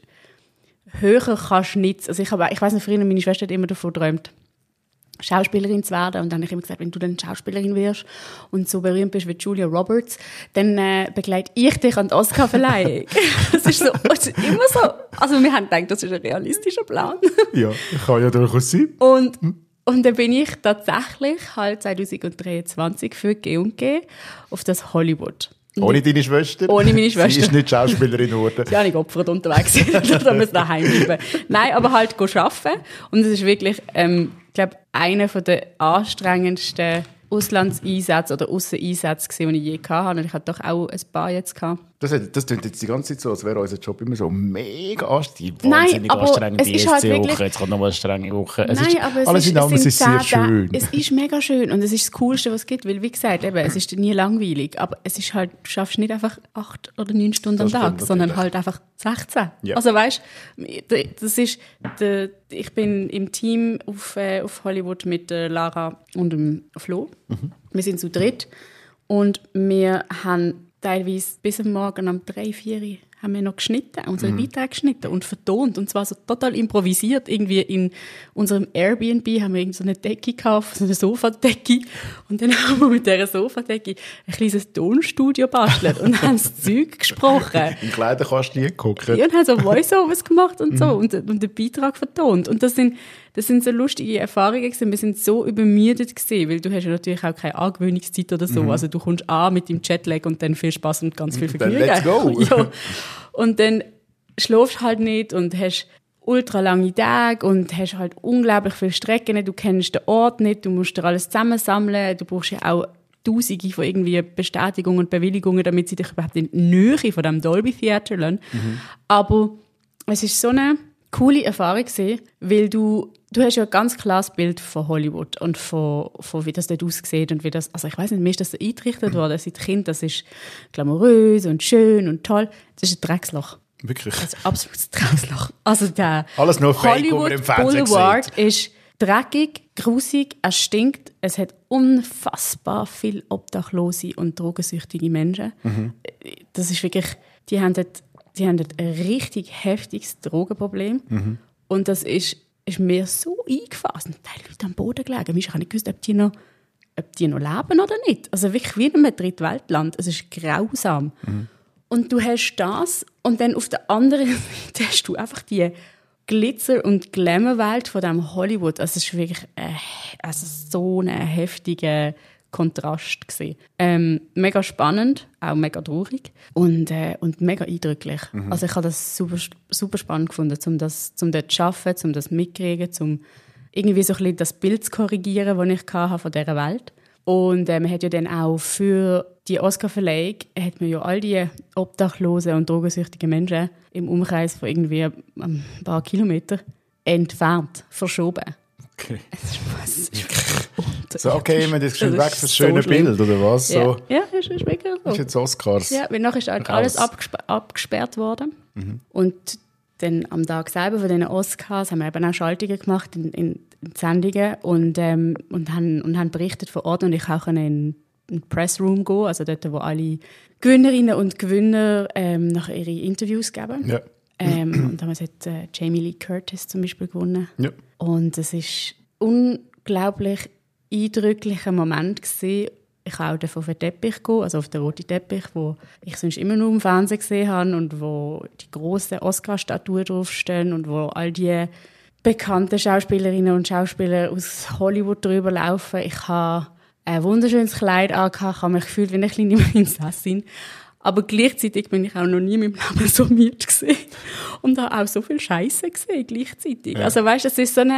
höher kannst du nicht. Also ich, habe, ich weiss nicht, früher, meine Schwester hat immer davon geträumt, Schauspielerin zu werden. Und dann habe ich immer gesagt, wenn du dann Schauspielerin wirst und so berühmt bist wie Julia Roberts, dann äh, begleite ich dich an die Oscar-Verleihung. Das ist so, das ist immer so. Also wir haben gedacht, das ist ein realistischer Plan. Ja, kann ja durchaus sein. Und, und dann bin ich tatsächlich halt zwanzig dreiundzwanzig für G und G auf das Hollywood. Ohne deine Schwester? Ohne meine Schwester. Sie ist nicht Schauspielerin geworden. Sie habe ich geopfert unterwegs. Da müssen wir daheim bleiben. Nein, aber halt arbeiten. Und es ist wirklich, ähm, ich glaube, einer der anstrengendsten Auslandseinsätze oder Ausseneinsätze gewesen, die ich je hatte. Und ich hatte doch auch ein paar jetzt gehabt. Das, das klingt jetzt die ganze Zeit so, als wäre unser Job immer so mega anstrengend. Nein, aber anstrengende es ist halt wirklich... Woche, jetzt kommt noch mal eine strenge Woche. Es Nein, ist, aber es alles ist, in allem, es ist sehr schön. Es ist mega schön und es ist das Coolste, was es gibt. Weil, wie gesagt, eben, es ist nie langweilig. Aber es ist halt, du schaffst nicht einfach acht oder neun Stunden am Tag, sondern halt einfach sechzehn. Ja. Also weißt du, das ist... Der, ich bin im Team auf, äh, auf Hollywood mit äh, Lara und dem Flo. Mhm. Wir sind zu dritt und wir haben teilweise bis am Morgen um drei, vier haben wir noch geschnitten, unsere mhm. Beiträge geschnitten und vertont. Und zwar so total improvisiert. Irgendwie in unserem Airbnb haben wir irgend so eine Decke gekauft, so eine Sofadecke. Und dann haben wir mit dieser Sofadecke ein kleines Tonstudio bastelt und haben das Zeug gesprochen. In Kleiderkasten geguckt. Ja, und haben so Voice-Overs gemacht und so. Mhm. Und, und den Beitrag vertont. Und das sind, das sind so lustige Erfahrungen gewesen. Wir sind so übermüdet gewesen, weil du hast ja natürlich auch keine Angewöhnungszeit oder so. Mhm. Also du kommst an mit dem Jetlag und dann viel Spaß und ganz viel Vergnügen. Let's go! Ja. Und dann schläfst halt nicht und hast ultra lange Tage und hast halt unglaublich viele Strecken. Du kennst den Ort nicht, du musst dir alles zusammensammeln. Du brauchst ja auch Tausende von irgendwie Bestätigungen und Bewilligungen, damit sie dich überhaupt in die Nähe von diesem Dolby Theater lassen. Mhm. Aber es ist so eine coole Erfahrung gewesen, weil du, du hast ja ein ganz klares Bild von Hollywood und von, von wie das dort aussieht und wie das, also ich weiss nicht, mir ist das so eingerichtet worden, seit Kind, das ist glamourös und schön und toll. Das ist ein Drecksloch. Wirklich? Das ist ein absolutes Drecksloch. Also der Alles nur Fake, Hollywood im Fernsehen Boulevard sieht. ist dreckig, grusig, es stinkt, es hat unfassbar viele obdachlose und drogensüchtige Menschen. Mhm. Das ist wirklich, die haben dort Die haben ein richtig heftiges Drogenproblem. Mhm. Und das ist, ist mir so eingefasst. Da haben Leute am Boden gelegen. Ich habe nicht gewusst, ob die, noch, ob die noch leben oder nicht. Also wirklich wie in einem Drittweltland. Es ist grausam. Mhm. Und du hast das und dann auf der anderen Seite hast du einfach die Glitzer- und Glamour-Welt von diesem Hollywood. Also es ist wirklich äh, also so eine heftige Kontrast gewesen. Ähm, mega spannend, auch mega traurig und, äh, und mega eindrücklich. Mhm. Also ich habe das super, super spannend gefunden, um das, um dort zu arbeiten, um das mitkriegen, um irgendwie so ein bisschen das Bild zu korrigieren, das ich hatte von dieser Welt. Und äh, man hat ja dann auch für die Oscar-Verleihung hat man ja all die obdachlosen und drogensüchtigen Menschen im Umkreis von irgendwie ein paar Kilometern entfernt, verschoben. Okay. Es ist, es ist so, okay, wir haben das schon weg für das schöne so Bild, oder was? So. Ja, ja, das ist wirklich so. Das ist jetzt Oscars. Ja, weil nachher ist halt alles abgesper- abgesperrt worden. Mhm. Und dann am Tag selber von diesen Oscars haben wir eben auch Schaltungen gemacht in, in, in Sendungen und, ähm, und, haben, und haben berichtet vor Ort. Und ich konnte in in den Pressroom gehen, also dort, wo alle Gewinnerinnen und Gewinner ähm, nachher ihre Interviews geben. Ja. Ähm, und damals hat äh, Jamie Lee Curtis zum Beispiel gewonnen. Ja. Und es war ein unglaublich eindrücklicher Moment gewesen. Ich konnte auch auf den Teppich gehen, also auf den roten Teppich, wo ich sonst immer nur im Fernsehen gesehen habe und wo die grossen Oscar-Statuen draufstehen und wo all die bekannten Schauspielerinnen und Schauspieler aus Hollywood drüber laufen. Ich habe ein wunderschönes Kleid angehabt, ich habe mich gefühlt wie eine kleine Prinzessin. Aber gleichzeitig bin ich auch noch nie in meinem Leben so müde gewesen. Und habe auch so viel Scheiße gesehen gleichzeitig. Ja. Also weißt, es ist so eine,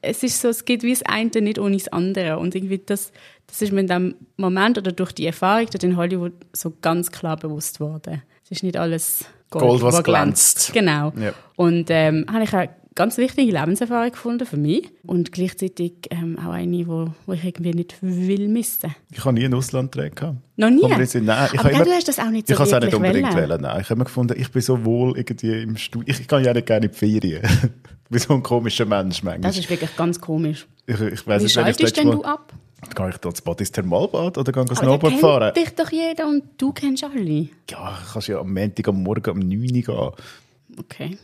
es ist so, es geht wie das eine nicht ohne das andere. Und irgendwie das, das ist mir in dem Moment oder durch die Erfahrung dort in Hollywood so ganz klar bewusst worden. Es ist nicht alles Gold, Gold was glänzt. glänzt. Genau. Ja. Und ähm, habe ich eine ganz wichtige Lebenserfahrung gefunden für mich. Und gleichzeitig ähm, auch eine, wo, wo ich irgendwie nicht will missen. Ich habe nie einen Auslandträger gehabt. Noch nie? Nein, ich aber habe immer, du hast das auch nicht so ich habe es auch nicht wirklich unbedingt wollen. wollen. Nein, ich habe immer gefunden, ich bin so wohl irgendwie im Studio. Ich kann ja nicht gerne in die Ferien. Ich bin so ein komischer Mensch manchmal. Das ist wirklich ganz komisch. Ich, ich weiss Wie nicht, wenn ich das schaltest letzte denn Mal... du ab? Gehe ich da ins Bad ins Thermalbad oder gehe ich Aber Snowboard da fahren? kennt dich doch jeder und du kennst alle. Ja, kannst ja am Montag am Morgen um neun Uhr gehen. Okay.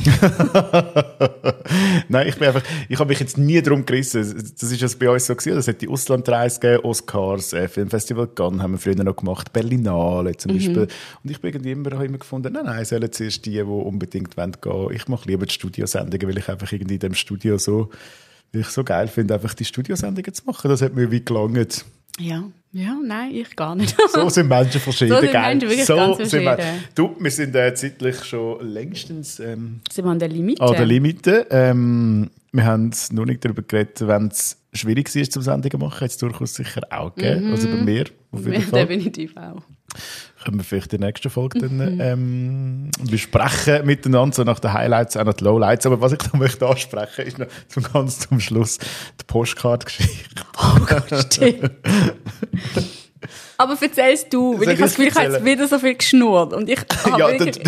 Nein, ich bin einfach, ich habe mich jetzt nie darum gerissen. Das ist ja bei uns so gewesen. Es hat die Auslandreise gegeben, Oscars, äh, Filmfestival Cannes haben wir früher noch gemacht, Berlinale zum mhm. Beispiel. Und ich bin irgendwie immer, habe immer gefunden, nein, nein, sollen zuerst die, die unbedingt gehen wollen. Ich mache lieber die Studiosendungen, weil ich einfach irgendwie in dem Studio so, weil ich so geil finde, einfach die Studiosendungen zu machen. Das hat mir wie gelangt. Ja, ja, nein, ich gar nicht. So sind Menschen verschieden, so sind gell? Menschen wirklich so ganz sind wir. verschieden. Du, wir sind äh, zeitlich schon längstens ähm, Sind wir an der Limite? an der Limite. Ähm, wir haben noch nicht darüber geredet, wenn es schwierig war, zum Sendungen zu machen, hat es durchaus sicher auch gegeben. Mhm. Also bei mir, auf jeden Fall. Definitiv auch. Können wir vielleicht in der nächsten Folge dann ähm, besprechen miteinander, so nach den Highlights, auch noch die Lowlights. Aber was ich da möchte ansprechen, ist noch zum ganz zum Schluss die Postcard-Geschichte. Oh Gott, stimmt. Aber erzählst du, weil ich habe das Gefühl, ich habe jetzt wieder so viel geschnurrt. Und ich habe Ja, wirklich,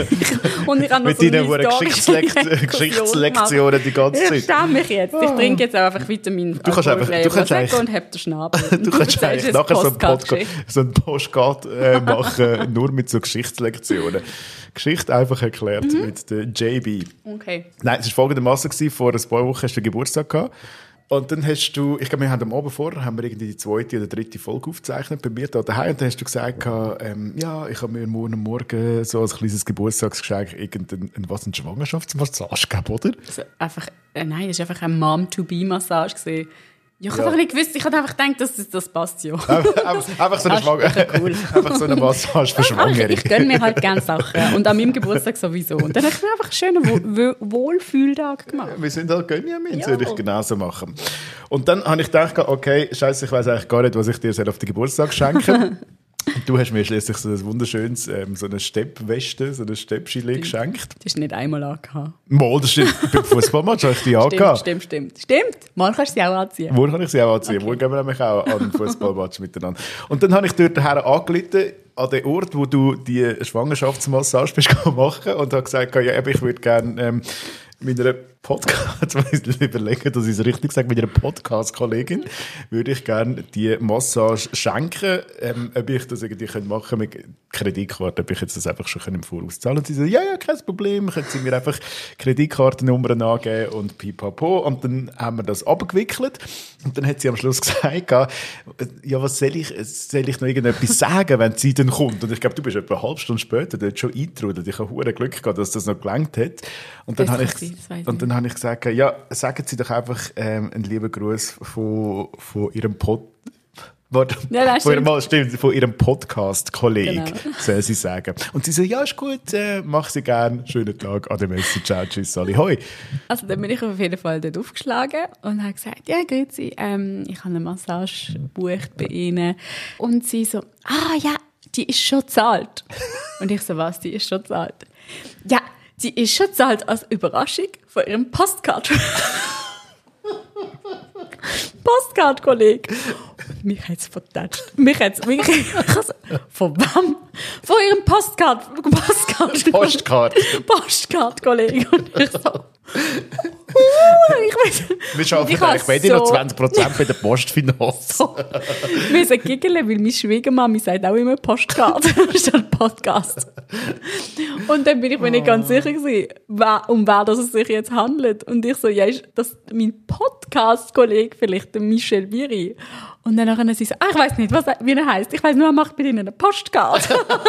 und ich habe noch mit so deinen eine Geschichtslektionen Geschichtslektionen die ganze Zeit. Ich schäme mich jetzt. Ich trinke jetzt auch einfach Vitamin Du kannst einfach, du kannst eigentlich, und habe den Schnabel. du kannst eigentlich nachher so einen Podcast, so einen Postcard äh, machen, nur mit so Geschichtslektionen. Geschichte einfach erklärt mhm. mit der J B. Okay. Nein, es war folgendermaßen, vor ein paar Wochen hast du Geburtstag gehabt. Und dann hast du, ich glaube, wir haben am Abend vorher, haben wir irgendwie die zweite oder dritte Folge aufgezeichnet bei mir da daheim. Und dann hast du gesagt, ähm, ja, ich habe mir morgen Morgen so als kleines Geburtstagsgeschenk irgendein, was, eine Schwangerschaftsmassage gegeben, oder? Also einfach, äh, nein, das war einfach eine Mom-to-be-Massage gewesen. Ja, ich Ja. habe einfach nicht gewusst, ich habe einfach gedacht, das, das passt ja. Einfach, einfach, so eine Das ist Schwanger- cool. einfach so eine Massage für Schwangere. Ich gönne mir halt gerne Sachen. Und an meinem Geburtstag sowieso. Und dann habe ich mir einfach einen schönen Wo- Wo- Wohlfühltag gemacht. Wir sind halt Gönjamin, Ja. würde ich genauso machen. Und dann habe ich gedacht, okay, scheiße, ich weiß eigentlich gar nicht, was ich dir auf den Geburtstag schenke. Und du hast mir schließlich so ein wunderschönes, ähm, so eine Steppweste, so eine Steppgilet geschenkt. Das ist nicht einmal angehabt. Mal, das stimmt. Beim Fußballmatch habe ich die Stimmt, angehabt. stimmt, stimmt. Stimmt. Mal kannst du sie auch anziehen. Wo kann ich sie auch anziehen? Okay. Wo gehen wir nämlich auch an den Fußballmatch miteinander? Und dann habe ich dort her angelitten, an den Ort, wo du die Schwangerschaftsmassage bist machen und habe gesagt, ja, eben, ich würde gerne ähm, meiner Podcast, jetzt muss ich überlegen, dass ich es richtig sage, meiner Podcast-Kollegin würde ich gerne die Massage schenken, ähm, ob ich das irgendwie machen könnte mit Kreditkarte, ob ich jetzt das einfach schon im Voraus zahlen. Und sie so, ja, ja, kein Problem, können Sie mir einfach Kreditkartennummern angeben und pipapo. Und dann haben wir das abgewickelt und dann hat sie am Schluss gesagt, ja, was soll ich, soll ich noch irgendetwas sagen, wenn sie dann kommt? Und ich glaube, du bist etwa eine halbe Stunde später dort schon eingetrudelt. Ich habe verdammt Glück gehabt, dass das noch gelangt hat. Und dann Das habe kann ich, sein, das weiss und dann habe ich gesagt, ja, sagen Sie doch einfach ähm, einen lieben Gruß von, von Ihrem Pod Warte, Ja, das von, stimmt. ihrem, stimmt, von ihrem Podcast-Kollegen, Genau. soll sie sagen. Und sie so, ja, ist gut, äh, mach sie gern, schönen Tag, ade, merci, ciao, tschüss, alle, hoi. Also dann bin ich auf jeden Fall dort aufgeschlagen und habe gesagt, ja, grüezi, ähm, ich habe eine Massage gebucht bei Ihnen. Und sie so, ah ja, die ist schon gezahlt. Und ich so, was, die ist schon gezahlt? Ja, die ist schon gezahlt als Überraschung von ihrem Postcard. Postcard-Kollege. Mich hat es vertatscht. Mich hat es wirklich... Von wem? Von ihrem Postcard... Postcard... Postkarte. Postcard-Kollege. Und ich so... ich weiss, Wir arbeiten ich habe eigentlich beide noch so- zwanzig Prozent bei der Postfinanz. so. Wir müssen giggeln, weil meine Schwiegermami sagt auch immer Postcard statt Podcast. Und dann bin ich mir nicht ganz sicher gewesen, wer, um wer das es sich jetzt handelt. Und ich so, ja, ist das mein Podcast-Kollege vielleicht, der Michel Biri? Und dann nachher sie so, ah, ich weiss nicht, was, wie er heisst. Ich weiss nur, er macht bei Ihnen eine Postcard.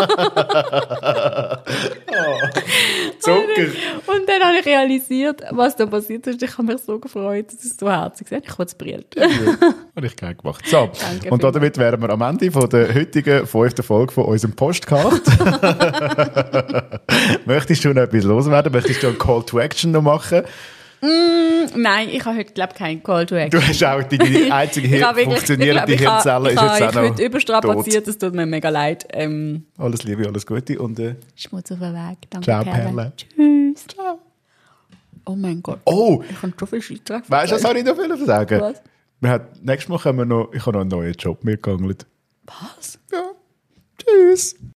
Zucker. Und dann habe ich realisiert, was da passiert ist. Ich habe mich so gefreut, das ist so herzig. Ich habe kurz brillt. Habe ich gerne gemacht. So, Danke und vielmals. damit wären wir am Ende von der heutigen fünften Folge von unserem Postcard. Möchtest du noch etwas loswerden? Möchtest du einen Call to Action noch machen? Mm, nein, ich habe heute, glaube ich, keinen Call to Action. Du hast auch die einzige Ich habe wirklich- funktionierende ich glaube, ich Hirnzelle habe- ist ich habe jetzt auch ich noch heute überstrapaziert, das tut mir mega leid. Ähm, tot. Alles Liebe, alles Gute und äh, Schmutz auf den Weg. Danke, ciao, Perle. Perle. Tschüss. Ciao. Oh mein Gott. Oh, Ich kann so viel Scheitern. weißt du, was soll ich noch viel sagen? Was? Wir haben, nächstes Mal können wir noch, ich habe noch einen neuen Job mitgegangen. Was? Ja. Tschüss.